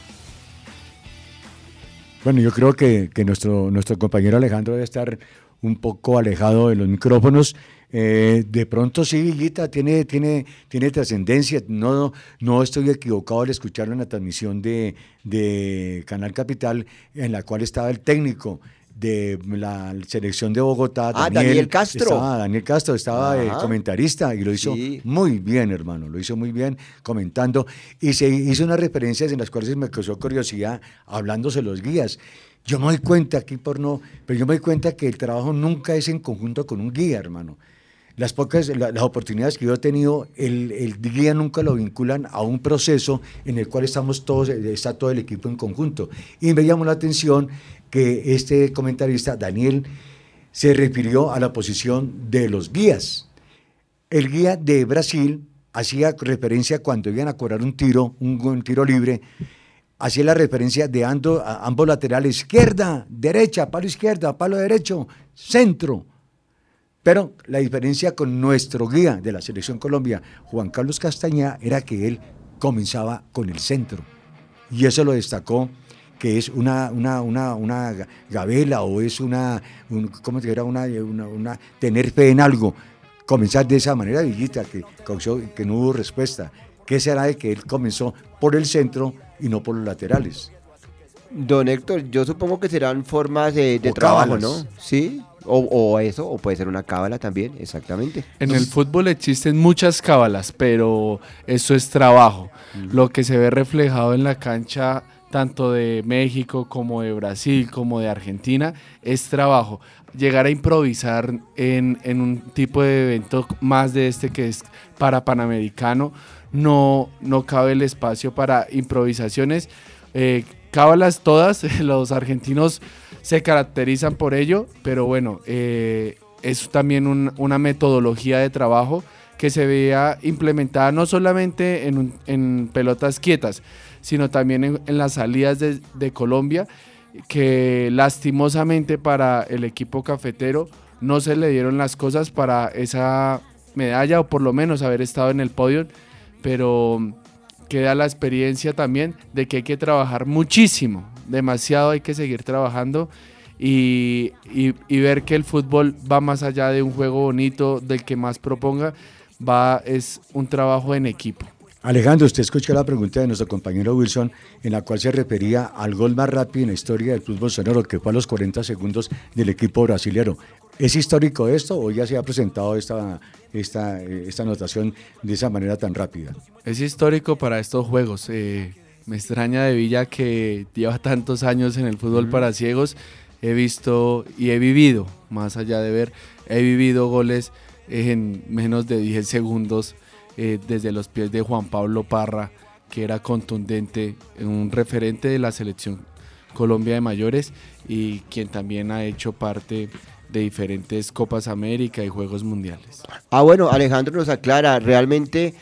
Bueno, yo creo que nuestro compañero Alejandro debe estar un poco alejado de los micrófonos. De pronto sí, Villita, tiene trascendencia. No estoy equivocado al escucharlo en la transmisión de Canal Capital, en la cual estaba el técnico de la selección de Bogotá. Daniel Castro. Daniel Castro estaba el comentarista y lo hizo muy bien, hermano. Lo hizo muy bien comentando y se hizo unas referencias en las cuales me causó curiosidad hablándose los guías. Yo me doy cuenta, pero yo me doy cuenta que el trabajo nunca es en conjunto con un guía, hermano. Las oportunidades que yo he tenido, el guía nunca lo vinculan a un proceso en el cual está todo el equipo en conjunto. Y me llamó la atención que este comentarista, Daniel, se refirió a la posición de los guías. El guía de Brasil hacía referencia cuando iban a cobrar un tiro libre, hacía la referencia de ambos laterales, izquierda, derecha, palo izquierda, palo derecho, centro. Pero la diferencia con nuestro guía de la Selección Colombia, Juan Carlos Castañeda, era que él comenzaba con el centro. Y eso lo destacó, que es una gabela o es tener fe en algo. Comenzar de esa manera, Villita, que no hubo respuesta. ¿Qué será de que él comenzó por el centro y no por los laterales? Don Héctor, yo supongo que serán formas de trabajo, cábalas. ¿no? Sí, o eso, o puede ser una cábala también, exactamente. En el fútbol existen muchas cábalas, pero eso es trabajo. Lo que se ve reflejado en la cancha, tanto de México como de Brasil, como de Argentina, es trabajo. Llegar a improvisar en un tipo de evento más de este que es para Panamericano, no cabe el espacio para improvisaciones. Cábalas todas, los argentinos se caracterizan por ello, pero bueno, es también una metodología de trabajo que se veía implementada no solamente en pelotas quietas, sino también en las salidas de Colombia, que lastimosamente para el equipo cafetero no se le dieron las cosas para esa medalla, o por lo menos haber estado en el podio, pero queda la experiencia también de que hay que trabajar muchísimo, demasiado hay que seguir trabajando y ver que el fútbol va más allá de un juego bonito, del que más proponga, es un trabajo en equipo. Alejandro, usted escuchó la pregunta de nuestro compañero Wilson, en la cual se refería al gol más rápido en la historia del fútbol sonoro, que fue a los 40 segundos del equipo brasilero. ¿Es histórico esto o ya se ha presentado esta anotación de esa manera tan rápida? Es histórico para estos juegos. Me extraña de Villa, que lleva tantos años en el fútbol para ciegos. He visto y he vivido, más allá de ver, he vivido goles en menos de 10 segundos desde los pies de Juan Pablo Parra, que era contundente, un referente de la selección Colombia de mayores y quien también ha hecho parte de diferentes Copas América y Juegos Mundiales. Bueno, Alejandro nos aclara, realmente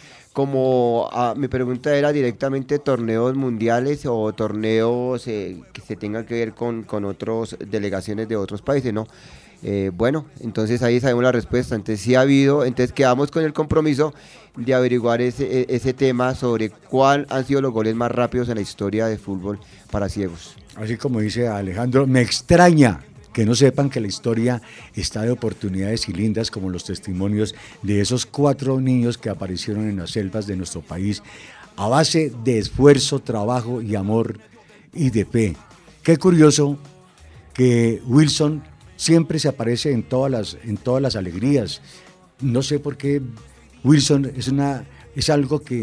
mi pregunta era directamente torneos mundiales o torneos que se tengan que ver con otras delegaciones de otros países, ¿no? Bueno, entonces ahí sabemos la respuesta. Entonces sí ha habido, entonces quedamos con el compromiso de averiguar ese tema sobre cuáles han sido los goles más rápidos en la historia de fútbol para ciegos. Así como dice Alejandro, me extraña que no sepan que la historia está de oportunidades y lindas, como los testimonios de esos 4 niños que aparecieron en las selvas de nuestro país a base de esfuerzo, trabajo y amor y de fe. Qué curioso que Wilson siempre se aparece en todas las alegrías. No sé por qué Wilson es algo que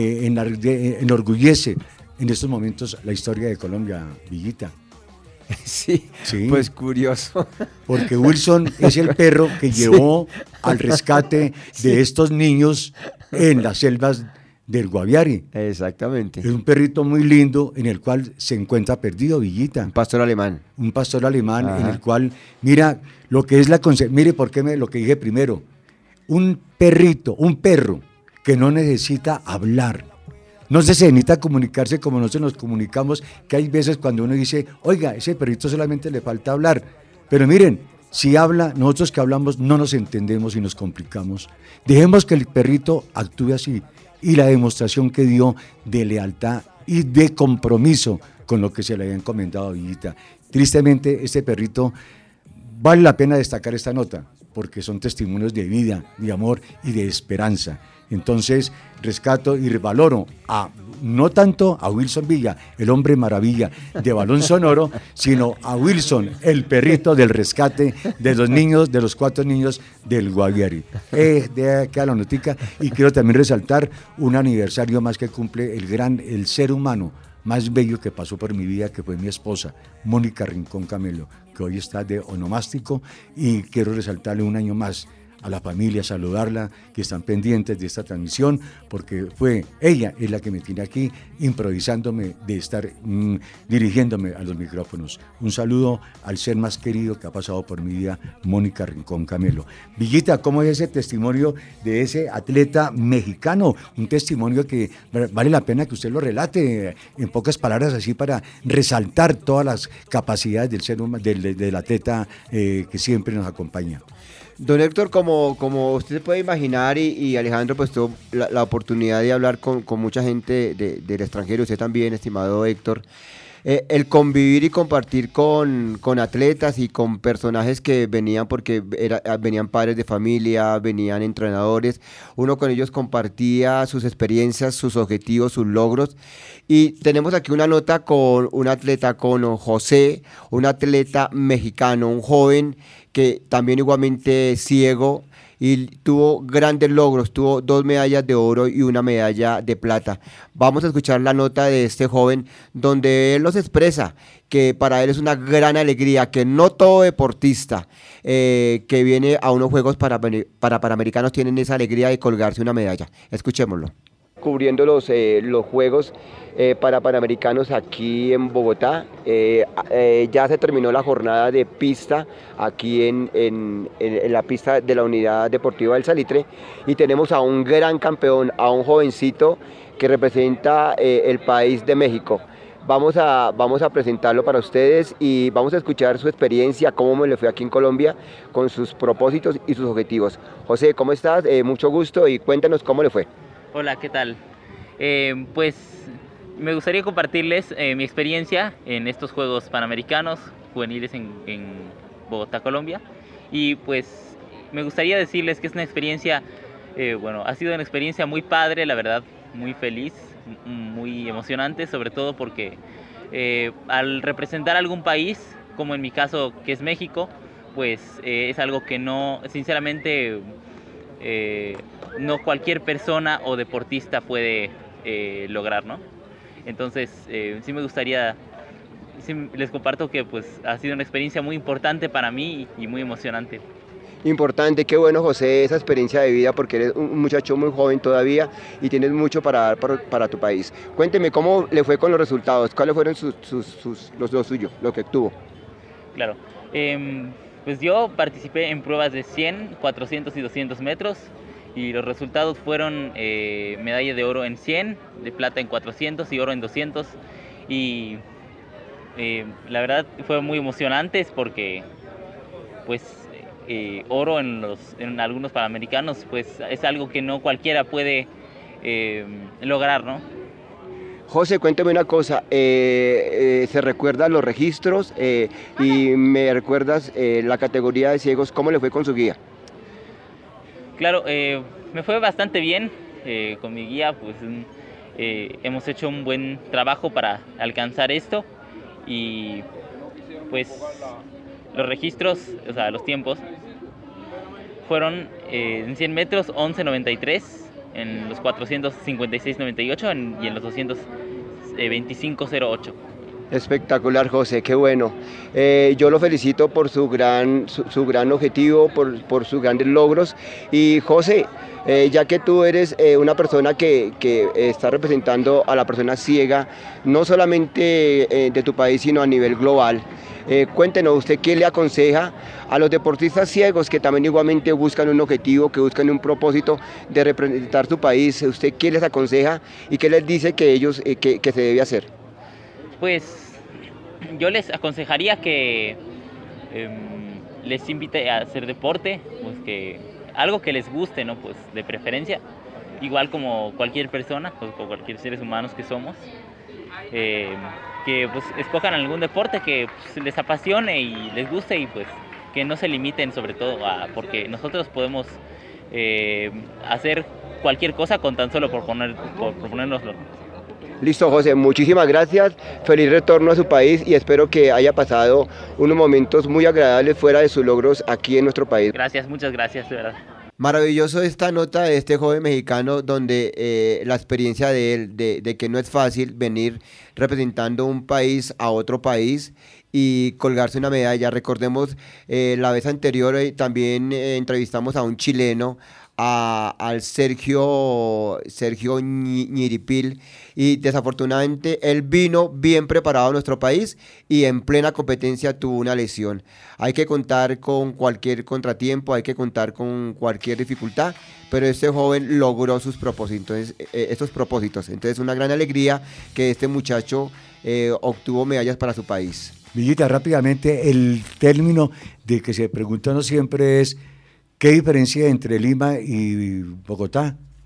enorgullece en estos momentos la historia de Colombia, Villita. Sí, pues curioso. Porque Wilson es el perro que llevó al rescate de estos niños en las selvas del Guaviare. Exactamente. Es un perrito muy lindo en el cual se encuentra perdido, Villita. Un pastor alemán. Un pastor alemán. Ajá. En el cual, mira, lo que es mire por qué lo que dije primero. Un perro que no necesita hablar. No se necesita comunicarse como nosotros nos comunicamos, que hay veces cuando uno dice, oiga, ese perrito solamente le falta hablar. Pero miren, si habla, nosotros que hablamos no nos entendemos y nos complicamos. Dejemos que el perrito actúe así. Y la demostración que dio de lealtad y de compromiso con lo que se le había encomendado a Villita. Tristemente, este perrito, vale la pena destacar esta nota, porque son testimonios de vida, de amor y de esperanza. Entonces, rescato y valoro no tanto a Wilson Villa, el hombre maravilla de Balón Sonoro, sino a Wilson, el perrito del rescate de los 4 niños del Guaviare. De acá la notica, y quiero también resaltar un aniversario más que cumple el ser humano más bello que pasó por mi vida, que fue mi esposa, Mónica Rincón Camelo, que hoy está de onomástico, y quiero resaltarle un año más a la familia, saludarla, que están pendientes de esta transmisión, porque ella es la que me tiene aquí improvisándome de estar dirigiéndome a los micrófonos. Un saludo al ser más querido que ha pasado por mi vida, Mónica Rincón Camelo. Villita, ¿cómo es ese testimonio de ese atleta mexicano? Un testimonio que vale la pena que usted lo relate en pocas palabras, así para resaltar todas las capacidades del ser humano, del atleta que siempre nos acompaña. Don Héctor, como usted se puede imaginar, y Alejandro pues tuvo la oportunidad de hablar con mucha gente del extranjero, usted también, estimado Héctor, el convivir y compartir con atletas y con personajes que venían porque venían padres de familia, venían entrenadores, uno con ellos compartía sus experiencias, sus objetivos, sus logros. Y tenemos aquí una nota con un atleta, con José, un atleta mexicano, un joven que también igualmente ciego, y tuvo grandes logros, tuvo 2 medallas de oro y 1 medalla de plata. Vamos a escuchar la nota de este joven, donde él nos expresa que para él es una gran alegría, que no todo deportista que viene a unos Juegos para Panamericanos tienen esa alegría de colgarse una medalla. Escuchémoslo. Cubriendo los Juegos para Panamericanos aquí en Bogotá, ya se terminó la jornada de pista aquí en la pista de la Unidad Deportiva del Salitre, y tenemos a un gran campeón, a un jovencito que representa el país de México. Vamos a presentarlo para ustedes y vamos a escuchar su experiencia, cómo le fue aquí en Colombia con sus propósitos y sus objetivos. José, ¿cómo estás? Mucho gusto, y cuéntanos cómo le fue. Hola, ¿qué tal? Pues me gustaría compartirles mi experiencia en estos Juegos Panamericanos juveniles en Bogotá, Colombia. Y pues me gustaría decirles que es una experiencia, ha sido una experiencia muy padre, la verdad, muy feliz, muy emocionante, sobre todo porque al representar algún país, como en mi caso que es México, pues es algo que no, sinceramente, no cualquier persona o deportista puede lograr, ¿no? Entonces, sí me gustaría, sí les comparto que pues ha sido una experiencia muy importante para mí y muy emocionante. Importante, qué bueno, José, esa experiencia de vida, porque eres un muchacho muy joven todavía y tienes mucho para dar para tu país. Cuénteme cómo le fue con los resultados, cuáles fueron los suyos, lo que obtuvo. Claro, pues yo participé en pruebas de 100, 400 y 200 metros. Y los resultados fueron medalla de oro en 100, de plata en 400 y oro en 200. Y la verdad fue muy emocionantes porque pues oro en algunos panamericanos pues es algo que no cualquiera puede lograr, ¿no? José, cuéntame una cosa, ¿se recuerdan los registros y me recuerdas la categoría de ciegos, cómo le fue con su guía? Claro, me fue bastante bien con mi guía, pues hemos hecho un buen trabajo para alcanzar esto y pues los registros, o sea, los tiempos fueron en 100 metros 11.93, en los 400 56.98 y en los 200 25.08. Espectacular, José, qué bueno. Yo lo felicito por su gran objetivo, por sus grandes logros. Y José, ya que tú eres una persona que está representando a la persona ciega, no solamente de tu país, sino a nivel global, cuéntenos usted qué le aconseja a los deportistas ciegos que también igualmente buscan un objetivo, que buscan un propósito de representar su país. ¿Usted qué les aconseja y qué les dice que ellos que se debe hacer? Pues yo les aconsejaría que les invite a hacer deporte, pues que algo que les guste, ¿no? Pues de preferencia, igual como cualquier persona, pues como cualquier seres humanos que somos, que pues escojan algún deporte que pues, les apasione y les guste y pues que no se limiten sobre todo porque nosotros podemos hacer cualquier cosa con tan solo por ponernoslo. Listo, José, muchísimas gracias, feliz retorno a su país y espero que haya pasado unos momentos muy agradables fuera de sus logros aquí en nuestro país. Gracias, muchas gracias, de verdad. Maravilloso esta nota de este joven mexicano donde la experiencia de él, de que no es fácil venir representando un país a otro país y colgarse una medalla. Recordemos la vez anterior también entrevistamos a un chileno, al Sergio Ñiripil, y desafortunadamente él vino bien preparado a nuestro país y en plena competencia tuvo una lesión. Hay que contar con cualquier contratiempo, hay que contar con cualquier dificultad, pero este joven logró sus propósitos, estos propósitos. Entonces una gran alegría que este muchacho obtuvo medallas para su país. Villita, rápidamente, el término de que se pregunta no siempre es ¿qué diferencia entre Lima y Bogotá?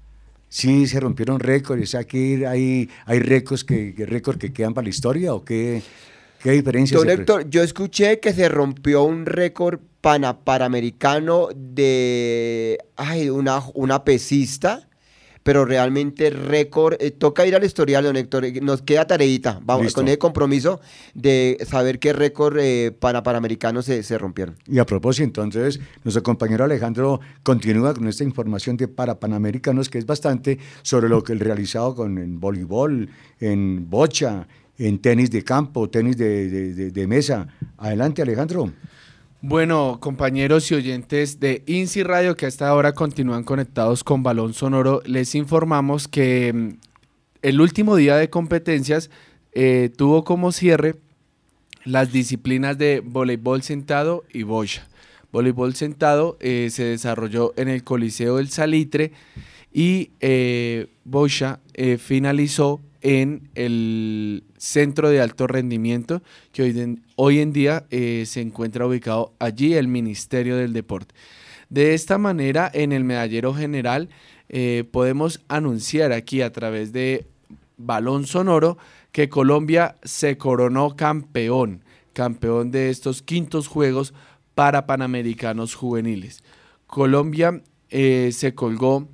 Sí, se rompieron récords, o sea, que hay récords que quedan para la historia, ¿o qué diferencia? Don Héctor, yo escuché que se rompió un récord panamericano de una pesista, pero realmente récord, toca ir al historial, don Héctor, nos queda tareita, vamos, Listo. con ese compromiso de saber qué récord panamericanos se rompieron. Y a propósito, entonces, nuestro compañero Alejandro continúa con esta información de Panamericanos, que es bastante sobre lo que el realizado en voleibol, en bocha, en tenis de campo, tenis de mesa. Adelante, Alejandro. Bueno, compañeros y oyentes de INSI Radio que hasta ahora continúan conectados con Balón Sonoro, les informamos que el último día de competencias tuvo como cierre las disciplinas de voleibol sentado y bocha. Voleibol sentado se desarrolló en el Coliseo del Salitre y bocha finalizó en el Centro de Alto Rendimiento, que hoy en día se encuentra ubicado allí el Ministerio del Deporte. De esta manera, en el medallero general, podemos anunciar aquí a través de Balón Sonoro que Colombia se coronó campeón de estos quintos Juegos para Panamericanos Juveniles. Colombia se colgó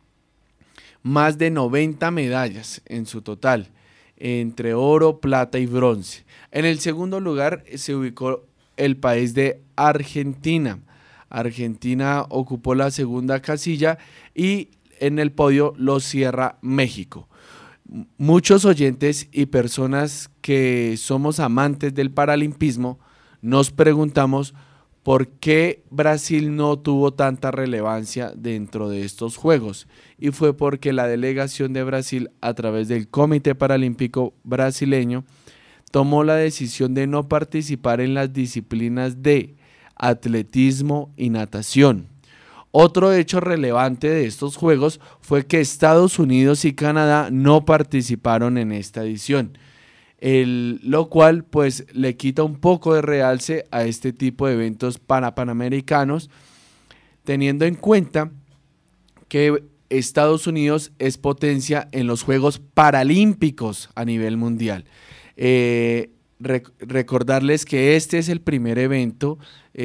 más de 90 medallas en su total, entre oro, plata y bronce. En el segundo lugar se ubicó el país de Argentina. Argentina ocupó la segunda casilla y en el podio lo cierra México. Muchos oyentes y personas que somos amantes del paralimpismo nos preguntamos por qué Brasil no tuvo tanta relevancia dentro de estos Juegos, y fue porque la delegación de Brasil, a través del Comité Paralímpico Brasileño, tomó la decisión de no participar en las disciplinas de atletismo y natación. Otro hecho relevante de estos Juegos fue que Estados Unidos y Canadá no participaron en esta edición, lo cual pues le quita un poco de realce a este tipo de eventos panamericanos, teniendo en cuenta que Estados Unidos es potencia en los Juegos Paralímpicos a nivel mundial. Recordarles que este es el primer evento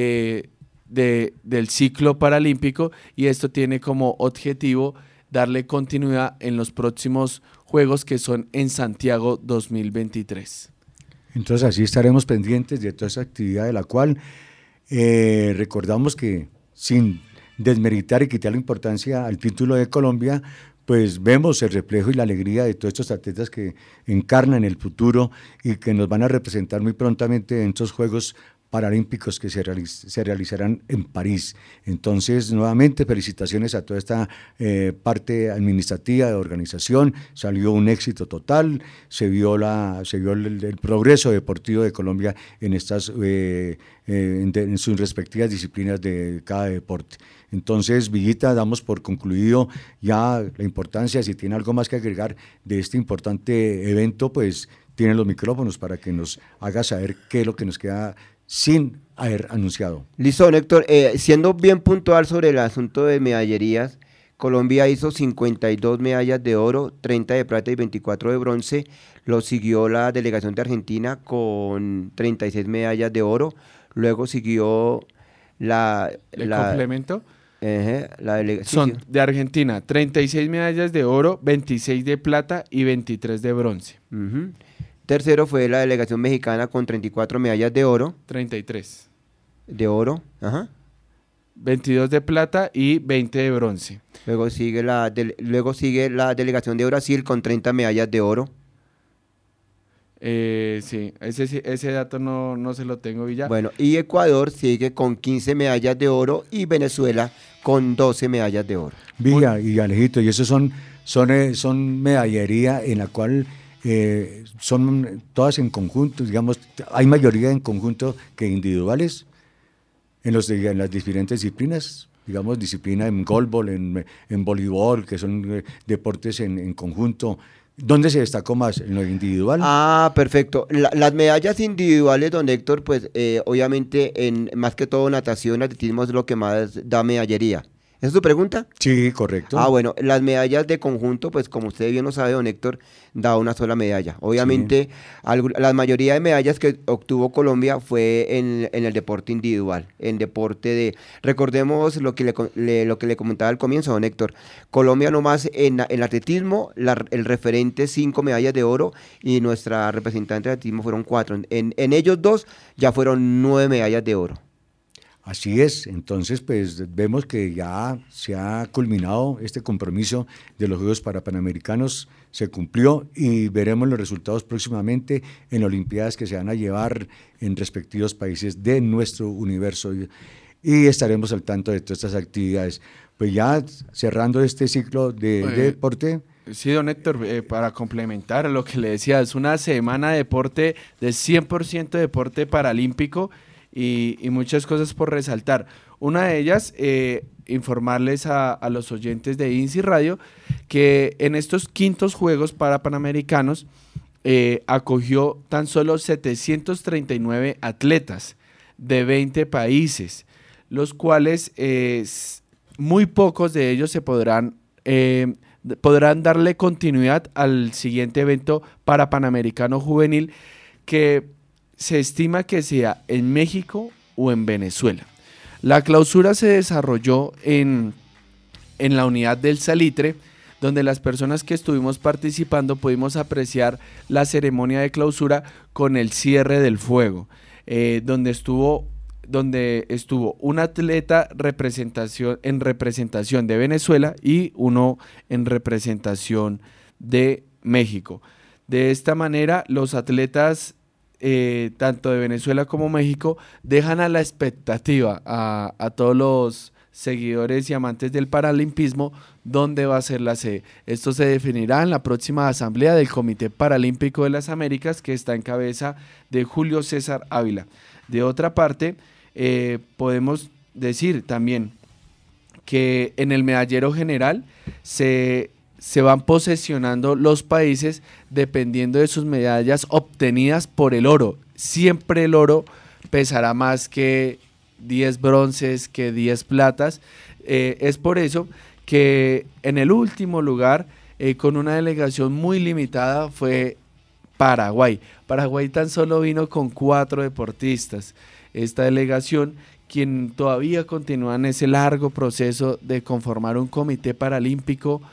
del ciclo paralímpico, y esto tiene como objetivo darle continuidad en los próximos Juegos, que son en Santiago 2023. Entonces así estaremos pendientes de toda esa actividad, de la cual recordamos que, sin desmeritar y quitar la importancia al título de Colombia, pues vemos el reflejo y la alegría de todos estos atletas que encarnan el futuro y que nos van a representar muy prontamente en estos Juegos Paralímpicos que se realizarán en París. Entonces, nuevamente, felicitaciones a toda esta parte administrativa de organización. Salió un éxito total, se vio el progreso deportivo de Colombia en estas en sus respectivas disciplinas de cada deporte. Entonces, Villita, damos por concluido ya la importancia. Si tiene algo más que agregar de este importante evento, pues tiene los micrófonos para que nos haga saber qué es lo que nos queda sin haber anunciado. Listo, Héctor. Siendo bien puntual sobre el asunto de medallerías, Colombia hizo 52 medallas de oro, 30 de plata y 24 de bronce. Lo siguió la delegación de Argentina con 36 medallas de oro. Luego siguió ¿El complemento? Son sí. De Argentina, 36 medallas de oro, 26 de plata y 23 de bronce. Tercero fue la delegación mexicana con 34 medallas de oro. 33. De oro, 22 de plata y 20 de bronce. Luego sigue la delegación de Brasil con 30 medallas de oro. Sí, ese dato no se lo tengo, Villa. Bueno, y Ecuador sigue con 15 medallas de oro y Venezuela con 12 medallas de oro. Villa y Alejito, y eso son medallería en la cual son todas en conjunto, digamos, hay mayoría en conjunto que individuales en las diferentes disciplinas, digamos, disciplina en golbol, en voleibol, que son deportes en conjunto. ¿Dónde se destacó más? ¿En lo individual? Ah, perfecto. Las medallas individuales, don Héctor, pues obviamente más que todo natación, atletismo es lo que más da medallería. ¿Esa es tu pregunta? Sí, correcto. Bueno, las medallas de conjunto, pues como usted bien lo sabe, don Héctor, da una sola medalla. Obviamente, la mayoría de medallas que obtuvo Colombia fue en el deporte individual, en deporte de... Recordemos lo que le comentaba al comienzo, don Héctor. Colombia nomás en atletismo, el referente 5 medallas de oro y nuestra representante de atletismo fueron 4. En ellos 2 ya fueron 9 medallas de oro. Así es, entonces pues vemos que ya se ha culminado este compromiso de los Juegos Panamericanos, se cumplió y veremos los resultados próximamente en Olimpiadas que se van a llevar en respectivos países de nuestro universo y estaremos al tanto de todas estas actividades. Pues ya cerrando este ciclo de deporte. Sí, don Héctor, para complementar lo que le decía, es una semana de deporte, de 100% deporte paralímpico, y muchas cosas por resaltar. Una de ellas, informarles a los oyentes de INSI Radio que en estos quintos Juegos Panamericanos acogió tan solo 739 atletas de 20 países, los cuales muy pocos de ellos se podrán darle continuidad al siguiente evento Panamericano Juvenil, que se estima que sea en México o en Venezuela. La clausura se desarrolló en la unidad del Salitre, donde las personas que estuvimos participando pudimos apreciar la ceremonia de clausura con el cierre del fuego, donde estuvo un atleta en representación de Venezuela y uno en representación de México. De esta manera, los atletas tanto de Venezuela como México dejan a la expectativa a todos los seguidores y amantes del paralimpismo dónde va a ser la sede. Esto se definirá en la próxima asamblea del Comité Paralímpico de las Américas, que está en cabeza de Julio César Ávila. De otra parte, podemos decir también que en el medallero general se van posesionando los países dependiendo de sus medallas obtenidas por el oro. Siempre el oro pesará más que 10 bronces, que 10 platas. Es por eso que en el último lugar, con una delegación muy limitada, fue Paraguay. Paraguay tan solo vino con 4 deportistas. Esta delegación, quien todavía continúa en ese largo proceso de conformar un comité paralímpico,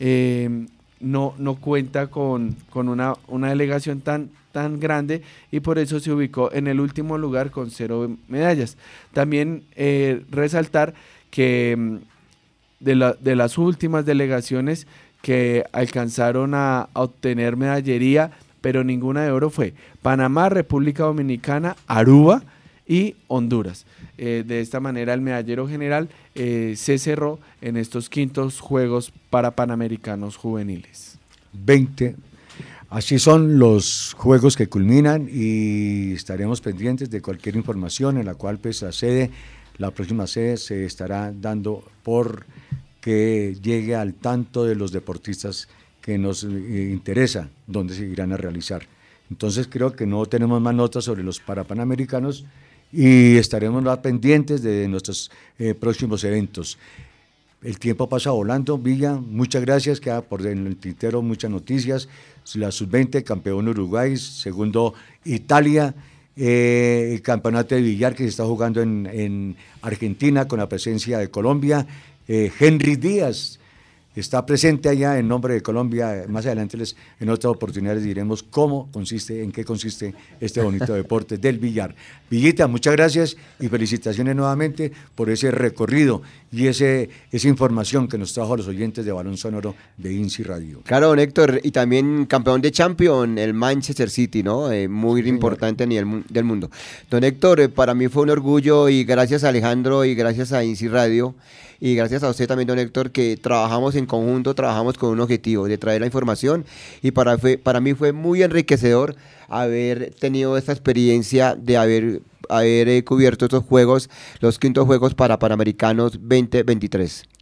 no cuenta con una delegación tan grande y por eso se ubicó en el último lugar con 0 medallas. También resaltar que de las últimas delegaciones que alcanzaron a obtener medallería, pero ninguna de oro, fue Panamá, República Dominicana, Aruba y Honduras. De esta manera el medallero general se cerró en estos quintos Juegos Panamericanos Juveniles. 20. Así son los juegos que culminan y estaremos pendientes de cualquier información en la cual pues la próxima sede se estará dando por que llegue al tanto de los deportistas que nos interesa dónde se irán a realizar. Entonces creo que no tenemos más notas sobre los Panamericanos y estaremos más pendientes de nuestros próximos eventos. El tiempo pasa volando, Villa, muchas gracias, queda por en el tintero muchas noticias. La sub-20, campeón Uruguay, segundo Italia, el campeonato de billar que se está jugando en Argentina con la presencia de Colombia. Henry Díaz está presente allá en nombre de Colombia. Más adelante en otras oportunidades diremos en qué consiste este bonito deporte del billar. Villita, muchas gracias y felicitaciones nuevamente por ese recorrido y esa información que nos trajo a los oyentes de Balón Sonoro de INSI Radio. Claro, don Héctor, y también campeón de Champions, el Manchester City, ¿no? Muy importante a nivel del mundo. Don Héctor, para mí fue un orgullo y gracias a Alejandro y gracias a INSI Radio y gracias a usted también, don Héctor, que trabajamos en conjunto, trabajamos con un objetivo de traer la información y para mí fue muy enriquecedor haber tenido esta experiencia de haber cubierto estos juegos, los quintos Juegos Panamericanos 2023.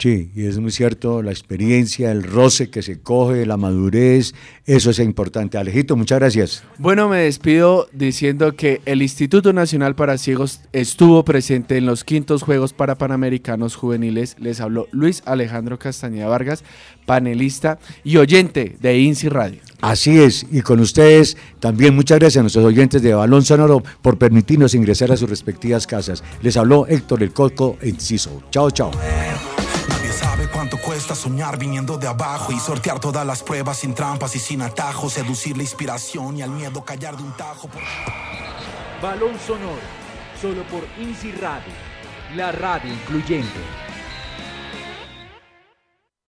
Sí, y es muy cierto, la experiencia, el roce que se coge, la madurez, eso es importante. Alejito, muchas gracias. Bueno, me despido diciendo que el Instituto Nacional para Ciegos estuvo presente en los 5º Juegos para Panamericanos Juveniles. Les habló Luis Alejandro Castañeda Vargas, panelista y oyente de INSI Radio. Así es, y con ustedes también muchas gracias a nuestros oyentes de Balón Sonoro por permitirnos ingresar a sus respectivas casas. Les habló Héctor El Coco Enciso. Chao, chao. Sabe cuánto cuesta soñar viniendo de abajo y sortear todas las pruebas sin trampas y sin atajos, seducir la inspiración y al miedo callar de un tajo. Balón Sonoro, solo por INSI Radio, la radio incluyente.